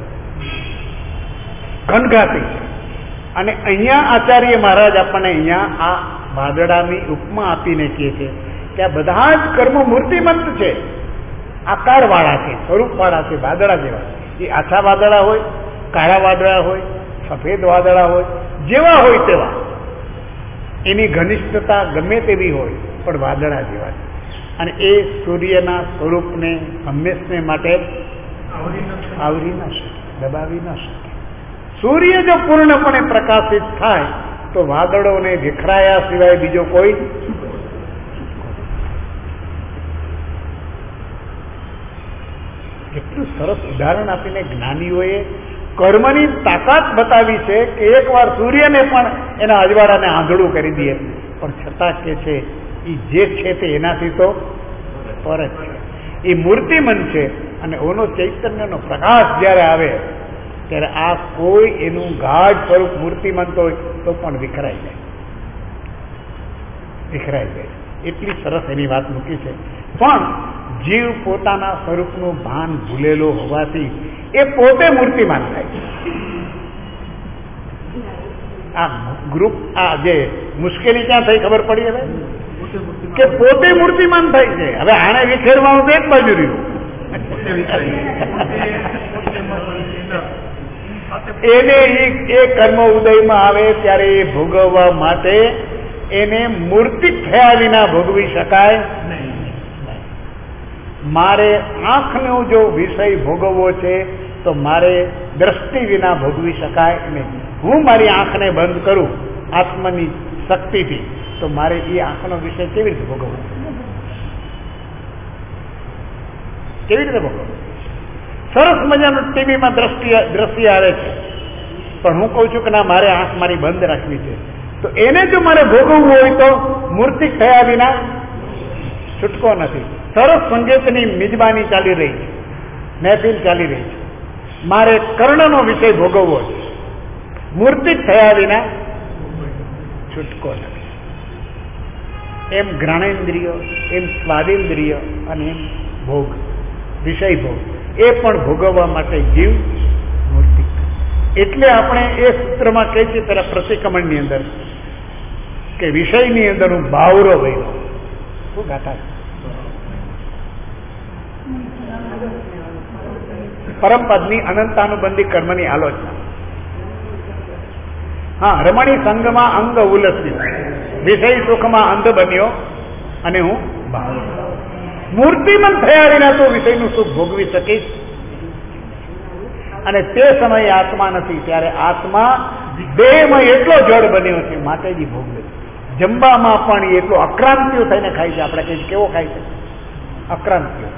ઘનઘાતી. અને અહીંયા આચાર્ય મહારાજ આપણને અહીંયા આ વાદળાની ઉપમા આપીને કહે છે કે આ બધા જ કર્મો મૂર્તિમંત છે, આકારવાળા છે, સ્વરૂપવાળા છે, વાદળા જેવા. એ આછા વાદળા હોય, કાળા વાદળા હોય, સફેદ વાદળા હોય, જેવા હોય તેવા, એની ઘનિષ્ઠતા ગમે તેવી હોય, પણ વાદળા જેવા છે. અને એ સૂર્યના સ્વરૂપને હંમેશને માટે આવરી ન શકે, દબાવી ન શકે. સૂર્ય જો પૂર્ણપણે પ્રકાશિત થાય તો વાદળોને વિખરાયા સિવાય બીજો કોઈ. કેટલું સરસ ઉદાહરણ આપીને જ્ઞાનીઓએ કર્મની તાકાત બતાવી છે કે એકવાર સૂર્યને પણ એના અજવાળાને આંધળું કરી દે, પણ છતાં કે છે એ જે છે તે એનાથી તો પર જ છે, એ મૂર્તિમંત છે. અને ઓનો ચૈતન્યનો પ્રકાશ જ્યારે આવે ત્યારે આ કોઈ એનું ગાઢ સ્વરૂપ મૂર્તિમંત હોય તો પણ વિખરાઈ જાય, વિખરાઈ જાય. એટલી સરસ એની વાત મૂકી છે. પણ જીવ પોતાના સ્વરૂપનું ભાન ભૂલેલો હોવાથી એ પોતે મૂર્તિમાન થાય છે. આ ગ્રુપ, આ જે મુશ્કેલી ક્યાં થઈ ખબર પડી હવે કે પોતે મૂર્તિમાન થાય છે. હવે આને વિખેરવાનું તો એક બાજુ રહ્યું, એને એ કર્મ ઉદયમાં આવે ત્યારે એ ભોગવવા માટે એને મૂર્તિક થયા વિના ભોગવી શકાય નહીં. મારે આંખનો જો વિષય ભોગવવો છે તો મારે દ્રષ્ટિ વિના ભોગવી શકાય નહીં. હું મારી આંખને બંધ કરું આત્માની શક્તિથી તો મારે એ આંખનો વિષય કેવી રીતે ભોગવવો, કેવી રીતે ભોગવવો? સરસ મજાનું ટીવીમાં દ્રશ્ય આવે છે, પણ હું કહું છું કે ના, મારે આંખ મારી બંધ રાખવી છે, તો એને જો મારે ભોગવવું હોય તો મૂર્તિક થયા વિના છૂટકો નથી. સરસ સંગીતની મિજબાની ચાલી રહી છે, મહેફિલ ચાલી રહી છે, મારે કર્ણનો વિષય ભોગવવો છે, મૂર્તિક થયા વિના છૂટકો નથી. એમ જ્ઞાનેન્દ્રિય, એમ સ્વાદેન્દ્રિય અને એમ ભોગ, વિષય ભોગ, એ પણ ભોગવવા માટે જીવ મૂર્તિક. એટલે આપણે એ સૂત્રમાં કહે છે પેલા પ્રતિક્રમણની અંદર કે વિષયની અંદર હું બાવરો વહ્યો. શું ગાતા છે? પરમપદની અનંતાનુબંધી કર્મની આલોચના. હા, રમણી સંગમાં અંગ ઉલસ્યો, વિષય સુખમાં અંધ બન્યો અને હું બાવરો. મૂર્તિમંત થયા વિના તો વિષયનું સુખ ભોગવી શકીશ. અને તે સમયે આત્મા નથી, ત્યારે આત્મા દેહમાં એટલો જડ બન્યો છે માટે જ ભોગવે. જમવામાં પણ એટલો અક્રાંતિઓ થઈને ખાય છે. આપણે કહીએ કેવો ખાય છે? અક્રાંતિઓ.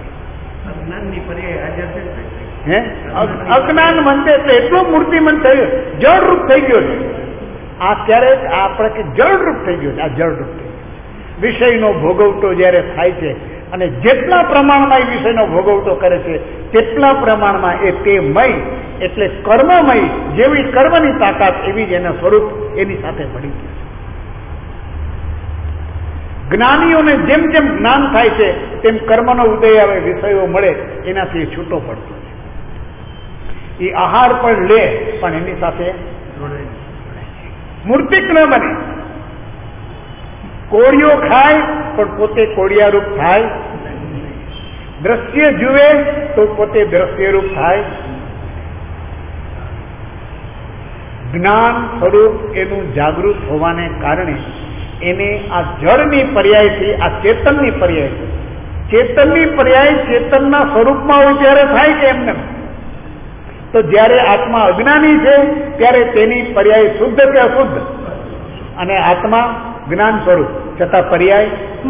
અજ્ઞાન મંદે એટલે એટલો મૂર્તિમંત થયો, જળરૂપ થઈ ગયો છે. આ ક્યારેક આપણે કે જળરૂપ થઈ ગયો છે. આ જળરૂપ થઈ ગયો. વિષયનો ભોગવટો જયારે થાય છે અને જેટલા પ્રમાણમાં એ વિષયનો ભોગવટો કરે છે તેટલા પ્રમાણમાં એ તે મય એટલે કર્મમય, જેવી કર્મની તાકાત એવી જ એના સ્વરૂપ એની સાથે પડી ગયું છે. જ્ઞાનીઓને જેમ જેમ જ્ઞાન થાય છે તેમ કર્મનો ઉદય આવે, વિષયો મળે, એનાથી છૂટો પડતો છે. એ આહાર પણ લે પણ એની સાથે મૂર્તિક ન બને. કોળિયો ખાય પણ પોતે કોળિયારૂપ થાય, દ્રશ્ય જુએ તો પોતે દ્રશ્યરૂપ થાય. જ્ઞાન સ્વરૂપ એનું જાગૃત હોવાને કારણે એને આ જળની પર્યાયથી આ ચેતનની પર્યાય, ચેતનની પર્યાય ચેતનના સ્વરૂપમાં હોય ત્યારે થાય કે એમને. તો જ્યારે આત્મા અજ્ઞાની છે ત્યારે તેની પર્યાય શુદ્ધ કે અશુદ્ધ, અને આત્મા જ્ઞાન સ્વરૂપ છતાં પર્યાય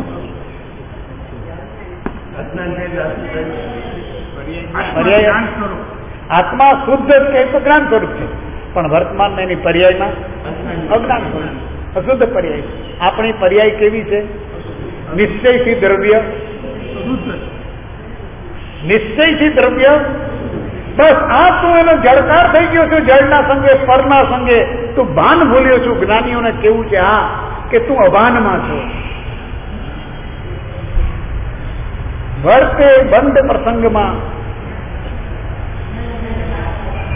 આત્મા શુદ્ધ કે તો જ્ઞાન સ્વરૂપ છે, પણ વર્તમાનમાં એની પર્યાયમાં અજ્ઞાન સ્વરૂપ, અશુદ્ધ પર્યાય. આપણી પર્યાય કેવી છે? નિશ્ચયથી દ્રવ્ય, નિશ્ચયથી દ્રવ્ય. બસ આ તું એનો જળકાર થઈ ગયો છું, જળના સંગે પરના સંગે તું ભાન ભૂલ્યો છું. જ્ઞાનીઓને કેવું છે હા કે તું અભાનમાં છો. વર્તે બંધ પ્રસંગમાં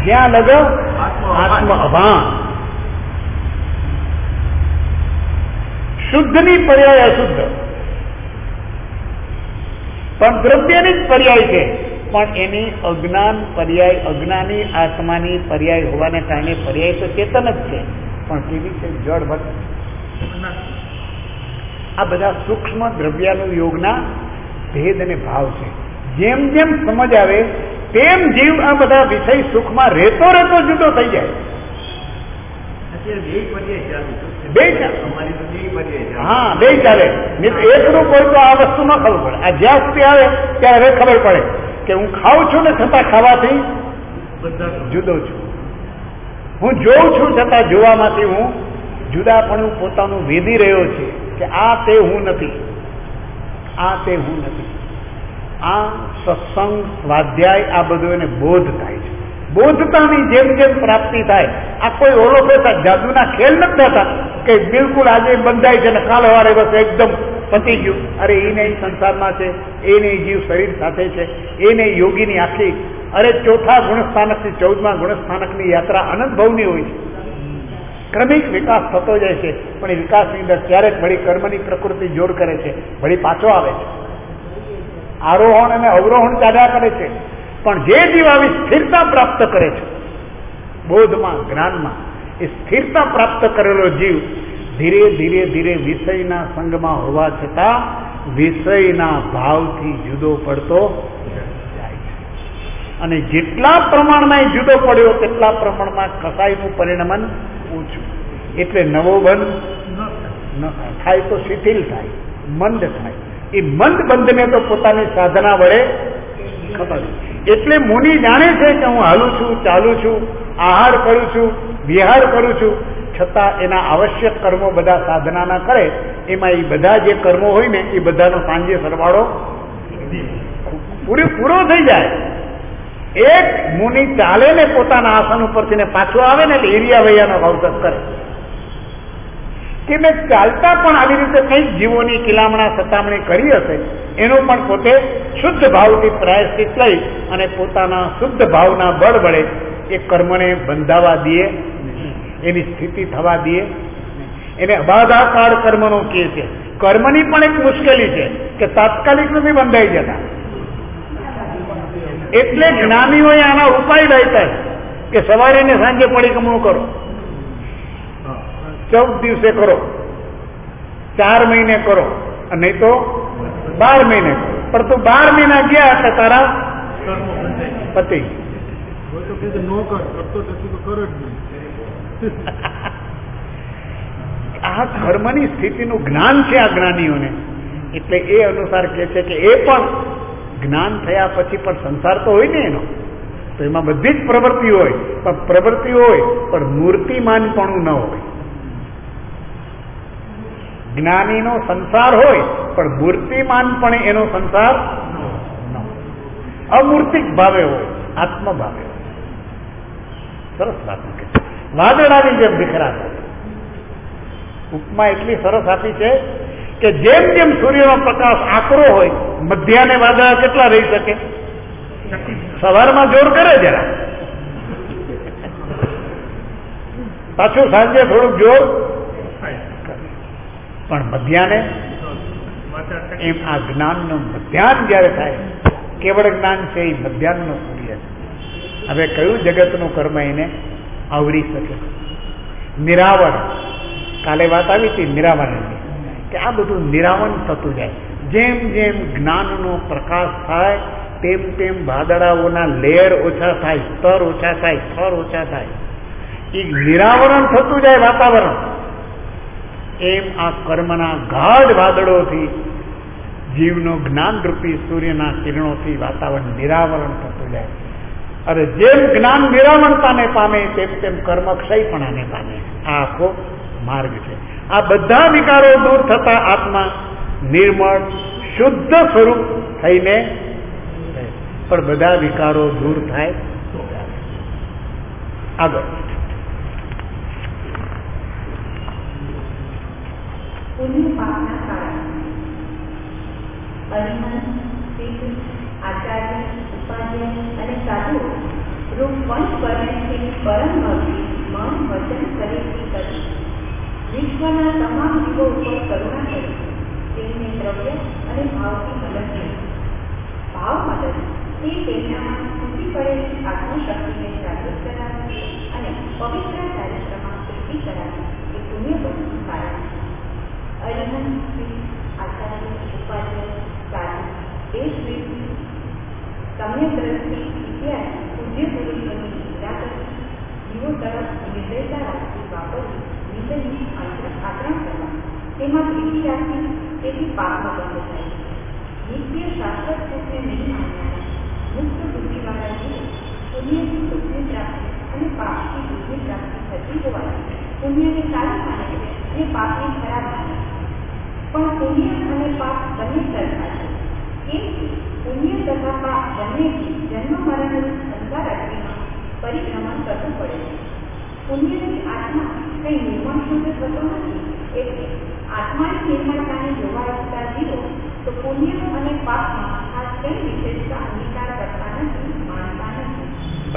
જ્યાં લગ આત્મ અભાન. શુદ્ધની પર્યાય અશુદ્ધ, પણ દ્રવ્યની જ પર્યાય છે, પણ એની અજ્ઞાન પર્યાય, અજ્ઞાની આત્માની પર્યાય હોવાને કારણે પર્યાય તો ચેતન જ છે, પણ કેવી છે? જળ ભટ્ટ. આ બધા સૂક્ષ્મ દ્રવ્યાનું યોગના ભેદ અને ભાવ છે. જેમ જેમ સમજ આવે તેમ જીવ આ બધા વિષય સુખમાં રહેતો રહેતો જુદો થઈ જાય. હા, બે ચાલે. એકરૂપ હોય તો આ વસ્તુ ન ખબર પડે. આ જ્યાં સુધી આવે ત્યારે ખબર પડે કે હું ખાઉં છું ને છતાં ખાવાથી જુદો છું. હું જોઉં છું છતાં જોવામાંથી હું જુદાપણું પોતાનું વેધી રહ્યો છે કે આ તે હું નથી, આ તે હું નથી. આ સત્સંગ, સ્વાધ્યાય, આ બધું એને બોધ થાય છે. બોધતાની જેમ જેમ પ્રાપ્તિ થાય, આ કોઈ ઓલોપેતા જાદુના ખેલ નથી થતા કે બિલકુલ આજે બંધાય છે ને કાલ સવારે બસ એકદમ પતી ગયું. અરે એ નહીં સંસારમાં છે, એ નહીં જીવ શરીર સાથે છે, એ નહીં યોગીની આખી અરે ચોથા ગુણસ્થાનકથી 14મા ગુણસ્થાનકની યાત્રા અનંતભવની હોય છે. ક્રમિક વિકાસ થતો જાય છે, પણ એ વિકાસની અંદર ક્યારેક વળી કર્મની પ્રકૃતિ જોર કરે છે, વળી પાછો આવે છે. આરોહણ અને અવરોહણ ચાલ્યા કરે છે. પણ જે જીવ આવી સ્થિરતા પ્રાપ્ત કરે છે બોધમાં, જ્ઞાનમાં, એ સ્થિરતા પ્રાપ્ત કરેલો જીવ ધીરે ધીરે ધીરે વિષયના સંગમાં હોવા છતાં વિષયના ભાવથી જુદો પડતો જાય છે. અને જેટલા પ્રમાણમાં જુદો પડ્યો તેટલા પ્રમાણમાં કસાયનું પરિણમન ઓછું. એટલે નવો બંધ ન થાય તો શિથિલ થાય, મંદ થાય. એ મંદ બંધને તો પોતાની સાધના વડે ખબર. એટલે મુનિ જાણે છે કે હું હાલું છું, ચાલું છું, આહાર કરું છું, વિહાર કરું છું, છતાં એના આવશ્યક કર્મો બધા સાધનાના કરે. એમાં એ બધા જે કર્મો હોય ને એ બધાનો સાંજે સરવાળો પૂરો થઈ જાય. એક મુનિ ચાલે ને પોતાના આસન ઉપરથી ને પાછો આવે ને એટલે એરિયા વૈયાનો ભાવસત કરે કે મેં ચાલતા પણ આવી રીતે કંઈક જીવોની કિલામણા સતામણી કરી હશે. એનો પણ પોતે શુદ્ધ ભાવથી પ્રાયશ્ચિત લઈ અને પોતાના શુદ્ધ ભાવના બળ વડે એ કર્મને બંધાવા દે, એની સ્થિતિ થવા દે. એને અબાધાકાર કર્મનો કહે છે. કર્મની પણ એક મુશ્કેલી છે કે તાત્કાલિક નથી બંધાઈ જતા. એટલે જ્ઞાનીઓએ આના ઉપાય દાયતા કે સવારે ને સાંજે પરિક્રમણ કરો, 14 દિવસે કરો, 4 મહિને કરો, નહીં તો 12 મહિને કરો. પણ તું 12 મહિના ગયા એટલે તારા પતિ આ કર્મની સ્થિતિનું જ્ઞાન છે આ જ્ઞાનીઓને. એટલે એ અનુસાર કહે છે કે એ પણ જ્ઞાન થયા પછી પણ સંસાર તો હોય ને એનો, તો એમાં બધી જ પ્રવૃત્તિ હોય, પણ પ્રવૃત્તિ હોય પણ મૂર્તિમાનપણું ન હોય. જ્ઞાનીનો સંસાર હોય પણ મૂર્તિમાનપણે એનો સંસાર ન હોય. અમૂર્તિક ભાવે હોય, આત્મ ભાવે હોય. સરસ વાત મૂકે છે. વાદળાની જેમ વિખરાતા. ઉપમા એટલી સરસ આપી છે કે જેમ જેમ સૂર્યનો પ્રકાશ આકરો હોય, મધ્યાને વાદળા કેટલા રહી શકે? સવારમાં જોર કરે જરા, પાછું સાંજે થોડુંક જોર, પણ મધ્યાને એમ આ જ્ઞાનનું મધ્યાન જયારે થાય, કેવળ જ્ઞાન છે એ મધ્યાનનો સૂર્ય છે. હવે કયું જગતનું કર્મ એને આવરી શકે? નિરાવરણ. કાલે વાત આવી હતી નિરાવરણની, કે આ બધું નિરાવરણ થતું જાય. જેમ જેમ જ્ઞાનનો પ્રકાશ થાય તેમ તેમ વાદળાઓના લેયર ઓછા થાય, સ્તર ઓછા થાય, સ્તર ઓછા થાય. એ નિરાવરણ થતું જાય વાતાવરણ. એમ આ કર્મના ગાઢ વાદળોથી, જીવનો જ્ઞાનરૂપી સૂર્યના કિરણોથી વાતાવરણ નિરાવરણ થતું જાય. અને જેમ જ્ઞાન નિરાવરણતાને પામે તેમ તેમ કર્મ ક્ષયપણાને પામે. આ આખો માર્ગ છે. આ બધા વિકારો દૂર થતા આત્મા નિર્મળ શુદ્ધ સ્વરૂપ થઈને, પણ બધા વિકારો દૂર થાય. આગળ પુણ્ય પાપના કારણે પરિમલ, શીખ, આચાર્ય, ઉપાધ્યાય અને સાધુ રૂપ પંચ પરમેશ્વરની પરમ ભક્તિ મન વચન શરીરથી કરી વિશ્વના તમામ જીવો ઉપર કરુણા કરી તેમને દ્રવ્ય અને ભાવથી મદદ કરી. ભાવ મદદ તે તેમનામાં તૂટી પડેલી આત્મશક્તિને જાગૃત કરાવે અને પવિત્ર ચારિત્રમાં વૃદ્ધિ કરાવે એ પુણ્ય બનવું કારણ. અરિહંત શ્રી આચાર્ય ઉપાધ્યાય સાધુ દેશવિદ સમ્યક દ્રષ્ટિ ઇતિહાસ પૂજ્ય પુરુષોની નિરાકરી જીવો તરફ નિર્દયતા રાખી વાપરવી નિંદની આચરણ કરવા તેમાં પ્રીતિ રાખી તેથી પાપમાં બંધ થાય. નિત્ય શાશ્વત સુખને નહીં માનનારા મુક્ત બુદ્ધિવાળા જીવો પુણ્યથી સુખની પ્રાપ્તિ અને પાપથી દુઃખની પ્રાપ્તિ થતી હોવાથી પુણ્યને સારું માને છે અને પાપને ખરાબ માને છે. પણ પુણ્ય અને પાપ બંને સરખા છે. કેમ કે પુણ્ય તથા પાપ બંનેથી જન્મ મરણરૂપ સંસાર અગ્નિમાં પરિભ્રમણ કરવું પડે છે. પુણ્યથી આત્મા કંઈ નિર્મળ શુદ્ધ થતો નથી. એટલે આત્માની નિર્મળતાને જોવા ઈચ્છતા જીવો તો પુણ્ય અને પાપમાં ખાસ કંઈ વિશેષતા અંગીકાર કરતા નથી, માનતા નથી.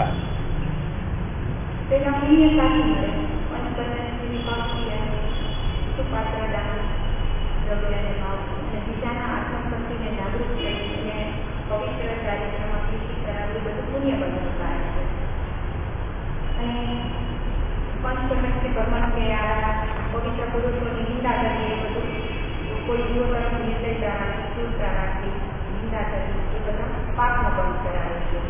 તેના પુણ્ય સાથે મળે પંચપદ્ધતિની ભક્તિ અને સુપાત્ર દાન દ્રવ્ય અને ભાવ અને બીજાના આત્મશક્તિને જાગૃત કરીને પવિત્ર ચારિત્રમાં પ્રીતિ કરાવવું બધું પુણ્ય બનવાનું કારણ છે. અને પંચપદ્ધતિ પરમાણુ કે આ પવિત્ર પુરુષોની નિંદા કરીએ એ બધું કોઈ જીવો તરફ નિર્દયતા રાખી ક્રૂરતા રાખી નિંદા કરી એ બધા પાપનો બંધ કરાવે છે.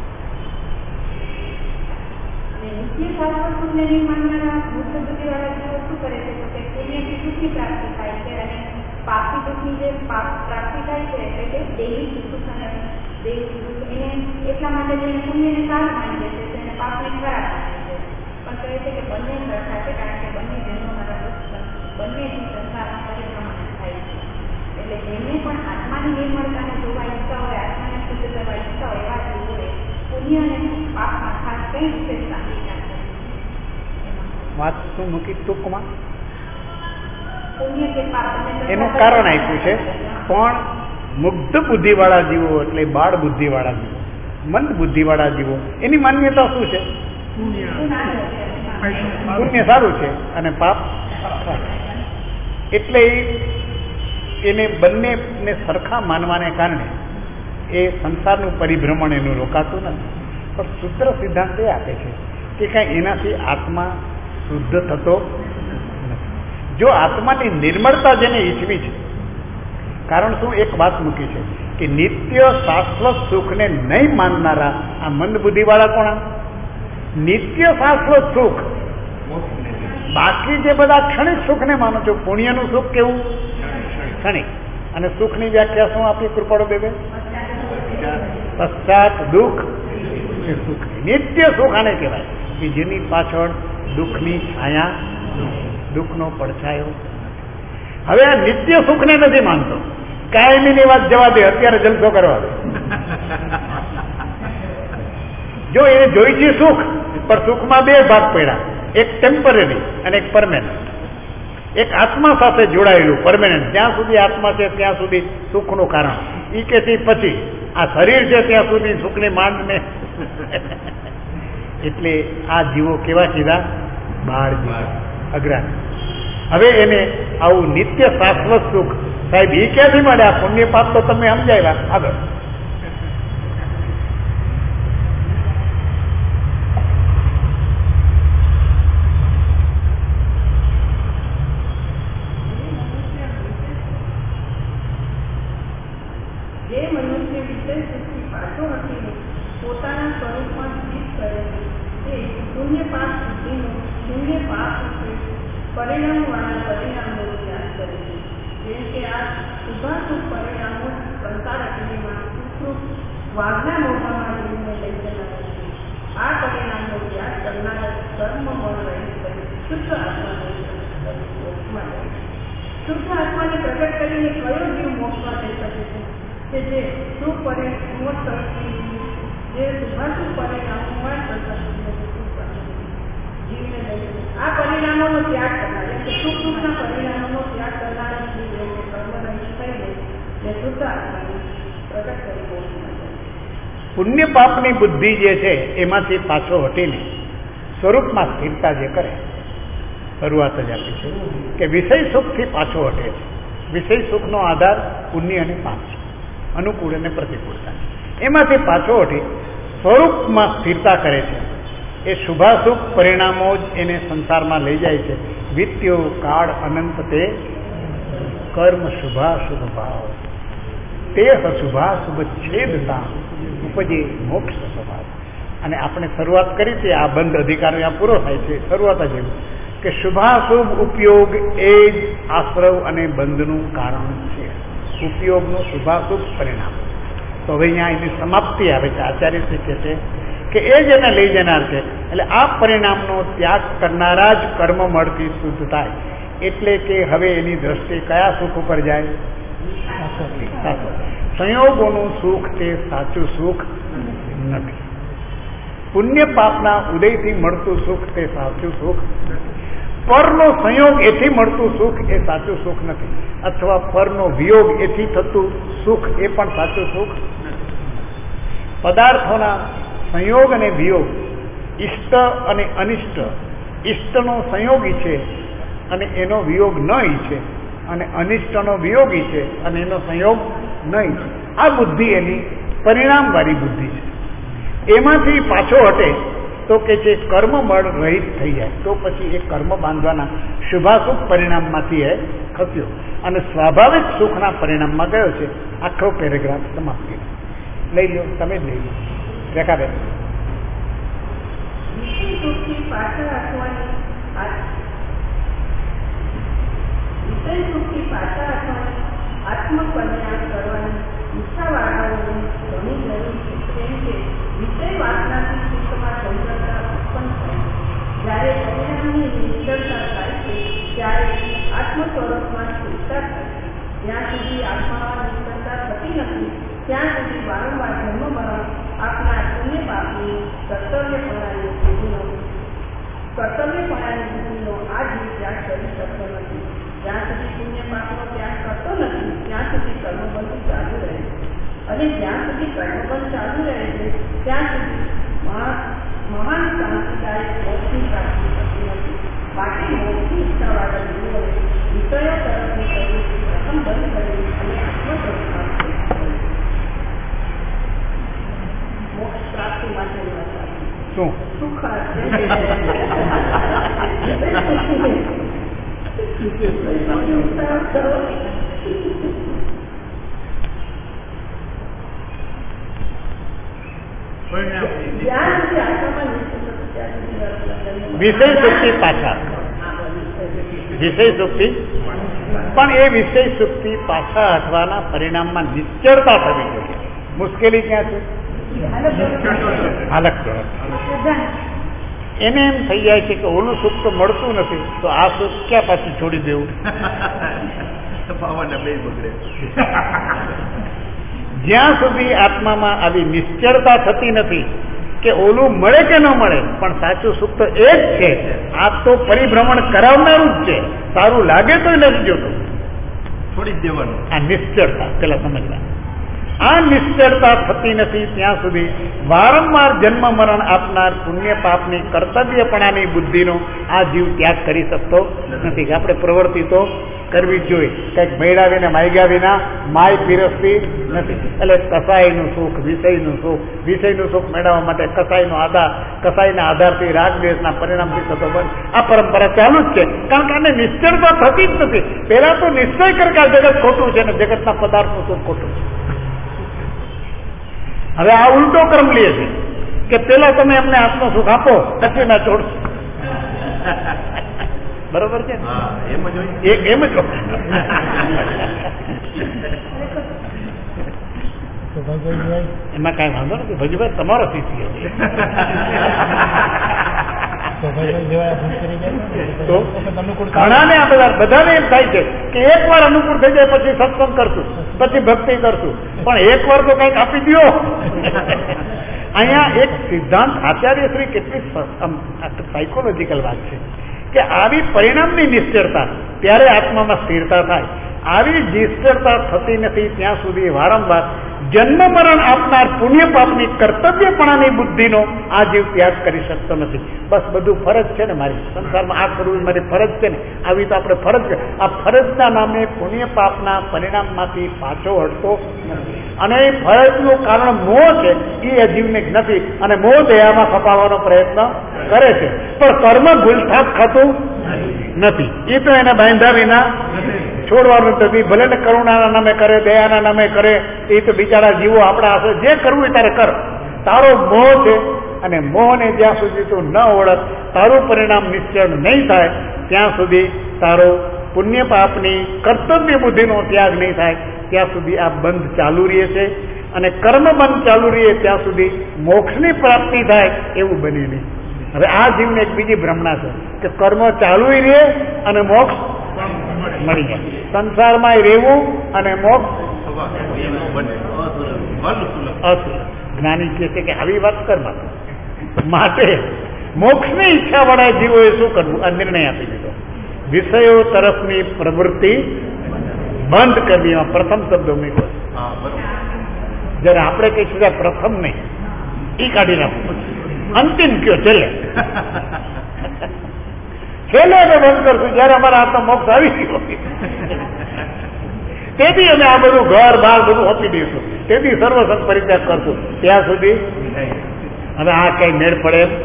અને નિત્ય શાશ્વત સુખને નહીં માનનારા મુક્ત બુદ્ધિવાળા જીવો શું કરે છે તો કે પુણ્યથી સુખની પ્રાપ્તિ થાય છે અને પાપથી દુઃખની જે પ્રાપ્તિ થાય છે એટલે કે દૈવિક સુખ અને દૈવિક સુખ એને એટલા માટે જેને પુણ્યને સારું માની દે છે તેને પાપને ખરાબ માને છે. પણ કહે છે કે બંને સરખા છે કારણ કે બંને જન્મોના બંનેથી સંસારમાં પરિભ્રમણ થાય છે. એટલે જેમને પણ આત્માની નિર્મળતાને જોવા ઈચ્છા હોય, આત્માને શુદ્ધ કરવા ઈચ્છા હોય એવા જીવોએ પુણ્ય અને પાપમાં ખાસ કઈ વિશેષતા અંગીકાર કરે. વાત શું મૂકી ટૂંકમાં પુણ્ય કે પાપ એનું કારણ આપ્યું છે. પણ મુગ્ધ બુદ્ધિવાળા જીવો એટલે બાળ બુદ્ધિવાળા જીવો, મંદ બુદ્ધિવાળા જીવો એની માન્યતા શું છે? પુણ્ય સારું છે અને પાપ એટલે એને બંનેને સરખા માનવાને કારણે એ સંસારનું પરિભ્રમણ એનું રોકાતું નથી. પણ સૂત્ર સિદ્ધાંત એ આપે છે કે કાંઈ એનાથી આત્મા શુદ્ધ થતો નથી. જો આત્માની નિર્મળતા જેને ઈચ્છવી છે, કારણ શું એક વાત મૂકી છે કે નિત્ય શાશ્વત સુખને નહીં માનનારા આ મંદ બુદ્ધિવાળા કોણ? નિત્ય શાશ્વત સુખ, બાકી જે બધા ક્ષણિક સુખને માનો છો. પુણ્યનું સુખ કેવું? ક્ષણિક. અને સુખની વ્યાખ્યા શું આપી કૃપાળુ બેબે? પશ્ચાત દુઃખ એ સુખ. નિત્ય સુખ આને કહેવાય કે જેની પાછળ દુઃખની છાયા, દુઃખનો પડછાયો. હવે આ નિત્ય સુખને નથી માનતો. કાયમીની વાત જવા દે, અત્યારે જલસો કરવા દે. જો એને જોઈ છે સુખ, પણ સુખમાં બે ભાગ પડ્યા, એક ટેમ્પરરી અને એક પરમેનન્ટ. એક આત્મા સાથે જોડાયેલું પરમેનન્ટ, જ્યાં સુધી આત્મા છે ત્યાં સુધી સુખનું કારણ. ઈ કે પછી આ શરીર છે ત્યાં સુધી સુખની માંડ ને. એટલે આ જીવો કેવા કીધા? બાળ જીવો, અગ્રા. હવે એને આવું નિત્ય શાશ્વત સુખ સાહેબ એ ક્યાંથી મળે? આ પુણ્ય પાપ તો તમે સમજાવ્યા. આગળ પુણ્ય પાપની બુદ્ધિ જે છે એમાંથી પાછો હટીને સ્વરૂપમાં સ્થિરતા જે કરે, શરૂઆત જ આપી છે કે વિષય સુખથી પાછો હટે છે. વિષય સુખનો આધાર પુણ્ય અને પાપ છે, અનુકૂળ અને પ્રતિકૂળતા. એમાંથી પાછો હટી સ્વરૂપમાં સ્થિરતા કરે છે. એ શુભાશુભ પરિણામો જ એને સંસારમાં લઈ જાય છે. વિત્યો કાળ અનંત તે કર્મ શુભાશુભ ભાવ તે શુભાશુભ છેદતા ઉપજે મોક્ષ સ્વભાવ. અને આપણે શરૂઆત કરી હતી, આ બંધ અધિકાર ત્યાં પૂરો થાય છે. શરૂઆત જ એવું કે શુભાશુભ ઉપયોગ એ જ આશ્રવ અને બંધનું કારણ છે, ઉપયોગનું શુભાશુભ પરિણામ. તો હવે અહીંયા એની સમાપ્તિ આવે છે. આચાર્ય શ્રી કહે છે કે એ જ એને લઈ જનાર છે. એટલે આ પરિણામનો ત્યાગ કરનારા જ કર્મ મળતી શુદ્ધ થાય. એટલે કે હવે એની દ્રષ્ટિ કયા સુખ ઉપર જાય? સંયોગોનું સુખ તે સાચું સુખ નથી. પુણ્ય પાપના ઉદયથી મળતું સુખ તે સાચું સુખ, પરનો સંયોગ એથી મળતું સુખ એ સાચું સુખ નથી. અથવા પરનો વિયોગ એથી થતું સુખ એ પણ સાચું સુખ. પદાર્થોના સંયોગ અને વિયોગ, ઇષ્ટ અને અનિષ્ટ, ઇષ્ટનો સંયોગી છે અને એનો વિયોગ ન ઈચ્છે, અને અનિષ્ટનો વિયોગી છે અને એનો સંયોગ ન ઈચ્છે. આ બુદ્ધિ એની પરિણામવાળી બુદ્ધિ છે. એમાંથી પાછો હટે તો કે જે કર્મબળ રહિત થઈ જાય, તો પછી એ કર્મ બાંધવાના શુભાશુભ પરિણામમાંથી એ ખસ્યો અને સ્વાભાવિક સુખના પરિણામમાં ગયો છે. આખો પેરેગ્રાફ સમાપ્ત કર્યો. લઈ લો, તમે જ લઈ લો રેખાબેન. વિષય સુખથી પાછા હટવાની આત્મકલ્યાણ કરવાની ઈચ્છાવાળાઓની ઘણી જરૂર છે. કેમ કે વિષય વાસનાથી ચિત્તમાં ચંચળતા ઉત્પન્ન થાય. જ્યારે પરિણામની નિશ્ચળતા થાય છે ત્યારે આત્મ સ્વરૂપમાં સ્થિરતા થાય. જ્યાં સુધી આત્મામાં નિશ્ચળતા થતી નથી ત્યાં સુધી વારંવાર જન્મ મરણ આપનાર પુણ્ય પાપની કર્તવ્યપણાની બુદ્ધિનો આ જીવ ત્યાગ કરી શકતો નથી. જ્યાં સુધી પુણ્ય પાપનો ત્યાગ કરતો નથી ત્યાં સુધી કર્મબંધ ચાલુ રહે છે. અને જ્યાં સુધી કર્મબંધ ચાલુ રહે છે ત્યાં સુધી મહાન શાંતિદાયક મોક્ષની પ્રાપ્તિ થતી નથી. માટે મોક્ષની ઈચ્છાવાળા જીવોએ વિષયો તરફની પ્રવૃત્તિ પ્રથમ બંધ કરવી અને આત્મસ્વરૂપમાં મોક્ષ પ્રાપ્તિ માટેની વાત શું સુખ વિષય સુખથી પાછા, વિષય સુખથી પણ એ વિષય સુખથી પાછા હટવાના પરિણામમાં નિશ્ચળતા થવી જોઈએ. મુશ્કેલી ક્યાં છે? હાલત. એને એમ થઈ જાય છે કે ઓલું સુખ તો મળતું નથી, તો આ સુખ ક્યાં પાછું છોડી દેવું? જ્યાં સુધી આત્મામાં આવી નિશ્ચળતા થતી નથી કે ઓલું મળે કે ન મળે પણ સાચું સુખ તો એ જ છે, આ તો પરિભ્રમણ કરાવનારું જ છે, સારું લાગે તો નથી જોતું, છોડી દેવાનું. આ નિશ્ચળતા પેલા સમજવા. આ નિશ્ચળતા થતી નથી ત્યાં સુધી વારંવાર જન્મ મરણ આપનાર પુણ્ય પાપની કર્તવ્યપણાની બુદ્ધિનો આ જીવ ત્યાગ કરી શકતો નથી. આપણે પ્રવૃત્તિ તો કરવી જ જોઈએ, કંઈક મેળાવીને માગ્યા વિના માય પીરસતી નથી. એટલે કસાઈનું સુખ, વિષયનું સુખ મેળવવા માટે કસાઈના આધારથી રાગદ્વેષના પરિણામથી થતો બંધ, આ પરંપરા ચાલુ જ છે. કારણ કે આને નિશ્ચળતા થતી જ નથી. પહેલા તો નિશ્ચય કરે કે આ જગત ખોટું છે અને જગતના પદાર્થનું સુખ ખોટું છે. હવે આ ઉલટો ક્રમ લે છે કે પેલા તમે અમને આત્મ સુખ આપો પછી ના છોડશો. બરોબર છે? એમ જ એમાં કઈ વાંધો નથી. ભજુભાઈ તમારો શિષ્ય છે. ઘણાને આ બધાને એમ થાય છે કે એક વાર અનુકૂળ થઈ જાય પછી સત્સંગ કરશું, પછી ભક્તિ કરશું, પણ એક વાર તો કઈક આપી દો. અહીંયા એક સિદ્ધાંત આચાર્ય શ્રી કેટલી સાયકોલોજીકલ વાત છે કે આવી પરિણામની નિશ્ચળતા ત્યારે આત્મામાં સ્થિરતા થાય. આવી નિશ્ચળતા થતી નથી ત્યાં સુધી વારંવાર જન્મ મરણ આપનાર પુણ્ય પાપની કર્તવ્યપણાની બુદ્ધિનો આ જીવ ત્યાગ કરી શકતો નથી. બસ બધું ફરજ છે ને મારી, સંસારમાં આ કરવું મારી ફરજ છે ને, આવી તો આપણે ફરજ છે. આ ફરજના નામે પુણ્ય પાપના પરિણામમાંથી પાછો હટતો નથી. અને એ ફરજનું કારણ મોહ છે એ જીવને જ નથી, અને મોહ દયામાં ખપાવવાનો પ્રયત્ન કરે છે, પણ કર્મ ભૂલથાપ ખાતું નથી. એ તો એને બાંધ્યા વિના છોડવાનું નથી. ભલે ને કરુણાના નામે કરે, દયાના નામે કરે, એ તો બિચારા જીવો આપણા હશે. જે કરવું એ તારે કર, તારો મોહ છે, અને મોહને જ્યાં સુધી તું ન ઓળખ, તારું પરિણામ નિશ્ચળ નહીં થાય ત્યાં સુધી, તારો પુણ્ય પાપની કર્તવ્ય બુદ્ધિનો ત્યાગ નહીં થાય ત્યાં સુધી આ બંધ ચાલુ રહે છે. અને કર્મ બંધ ચાલુ રહે ત્યાં સુધી મોક્ષની પ્રાપ્તિ થાય એવું બને નહીં. હવે આ જીવને એક બીજી ભ્રમણા છે કે કર્મ ચાલુ રહે અને મોક્ષ મળી જાય. સંસારમાં રહેવું અને મોક્ષ અસુલભ. જ્ઞાની કહે છે કે આવી વાત કર માટે મોક્ષની ઈચ્છા વાળા જીવોએ શું કરવું? આ નિર્ણય આપી દીધો. વિષયો તરફની પ્રવૃત્તિ બંધ કરવી. એમાં પ્રથમ શબ્દો મૂક્યો. જયારે આપણે કહીશું પ્રથમ નહીં, એ કાઢી નાખવું. અંતિમ કયો છેલ્લે છેલ્લે અમે બંધ કરશું જયારે અમારા હાથમાં મોક્ષ આવી ગયો. તેથી અમે આ બધું ઘર બહાર બધું આપી દઈશું, તેથી સર્વસંગ પરિત્યાગ કરશું. ત્યાં સુધી હવે આ કઈ મેળ પડે એમ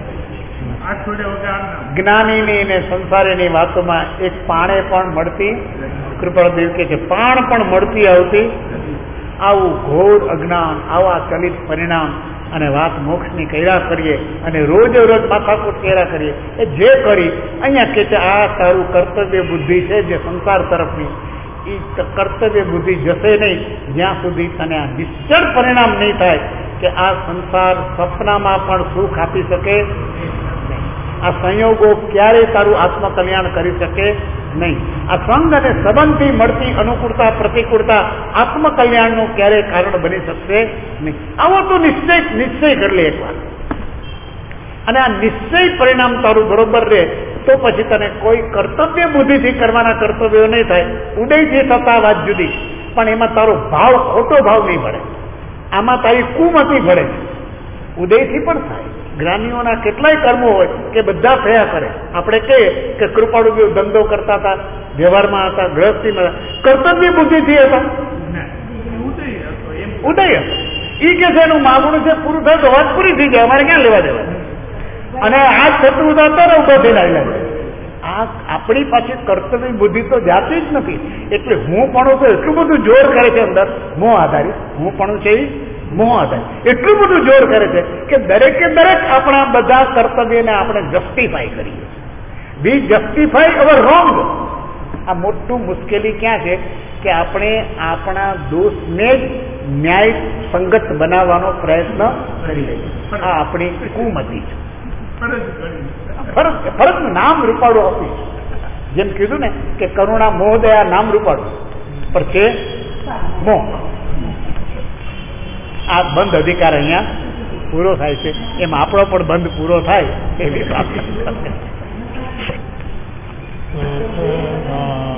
જ્ઞાનીની ને સંસારીની વાતોમાં એક પાણે પણ મળતી, કૃપાળદેવ કે છે પાણ પણ મળતી આવતી. આવું ઘોર અજ્ઞાન, આવા ચલિત પરિણામ અને વાત મોક્ષની કર્યા કરીએ અને રોજ રોજ માથાકૂટ કર્યા કરીએ. એ જે કરી અહીંયા કે છે આ તારું કર્તવ્ય બુદ્ધિ છે જે સંસાર તરફની, એ કર્તવ્ય બુદ્ધિ જશે નહીં જ્યાં સુધી તને આ નિશ્ચળ પરિણામ નહીં થાય કે આ સંસાર સપનામાં પણ સુખ આપી શકે, આ સંયોગો ક્યારેય તારું આત્મકલ્યાણ કરી શકે નહીં. આ સંગ અને સંબંધથી મળતી અનુકૂળતા પ્રતિકૂળતા આત્મકલ્યાણનું ક્યારેય કારણ બની શકશે નહીં. આવો તો નિશ્ચય કરી લે એકવાર, અને આ નિશ્ચય પરિણામ તારું બરોબર રહે તો પછી તને કોઈ કર્તવ્ય બુદ્ધિથી કરવાના કર્તવ્યો નહીં થાય. ઉદયથી થતા વાત જુદી, પણ એમાં તારો ભાવ ખોટો ભાવ નહીં પડે, આમાં તારી કુમતી પડે. ઉદયથી પણ થાય. જ્ઞાનીઓના કેટલાય કર્મો હોય કે બધા થયા કરે. આપણે કહીએ કે કૃપાળુ ધંધો કરતા હતા, વ્યવહારમાં હતા, ગ્રહસ્થીમાં કર્તવ્ય બુદ્ધિથી હતા, ઉદય હતો. એ કે છે એનું માગણું છે પૂરું થાય તો વાત પૂરી થઈ જાય, અમારે ક્યાં લેવા દેવા. અને આ થતું હતા ને ઉભો થઈને આવેલા. આ આપણી પાછી કર્તવ્ય બુદ્ધિ તો જાતી જ નથી. એટલે હું પણ તો એટલું બધું જોર કરે છે અંદર, મોહ આધારિત હું પણ છે એ મોહ આધારિત એટલું બધું જોર કરે છે કે દરેકે દરેક આપણા બધા કર્તવ્યને આપણે જસ્ટિફાય કરીએ. We justify our wrong. આ મોટું મુશ્કેલી ક્યાં છે કે આપણે આપણા દોષને જ ન્યાય સંગત બનાવવાનો પ્રયત્ન કરીએ. આ આપણી કુમતી છે. ફરજનું નામ રૂપાળું આપ્યું. જેમ કીધું ને કે કરુણા મોહ દયા નામ રૂપાળું, પણ છે મોહ. આ બંધ અધિકાર અહીંયા પૂરો થાય છે. એમ આપણો પણ બંધ પૂરો થાય એવી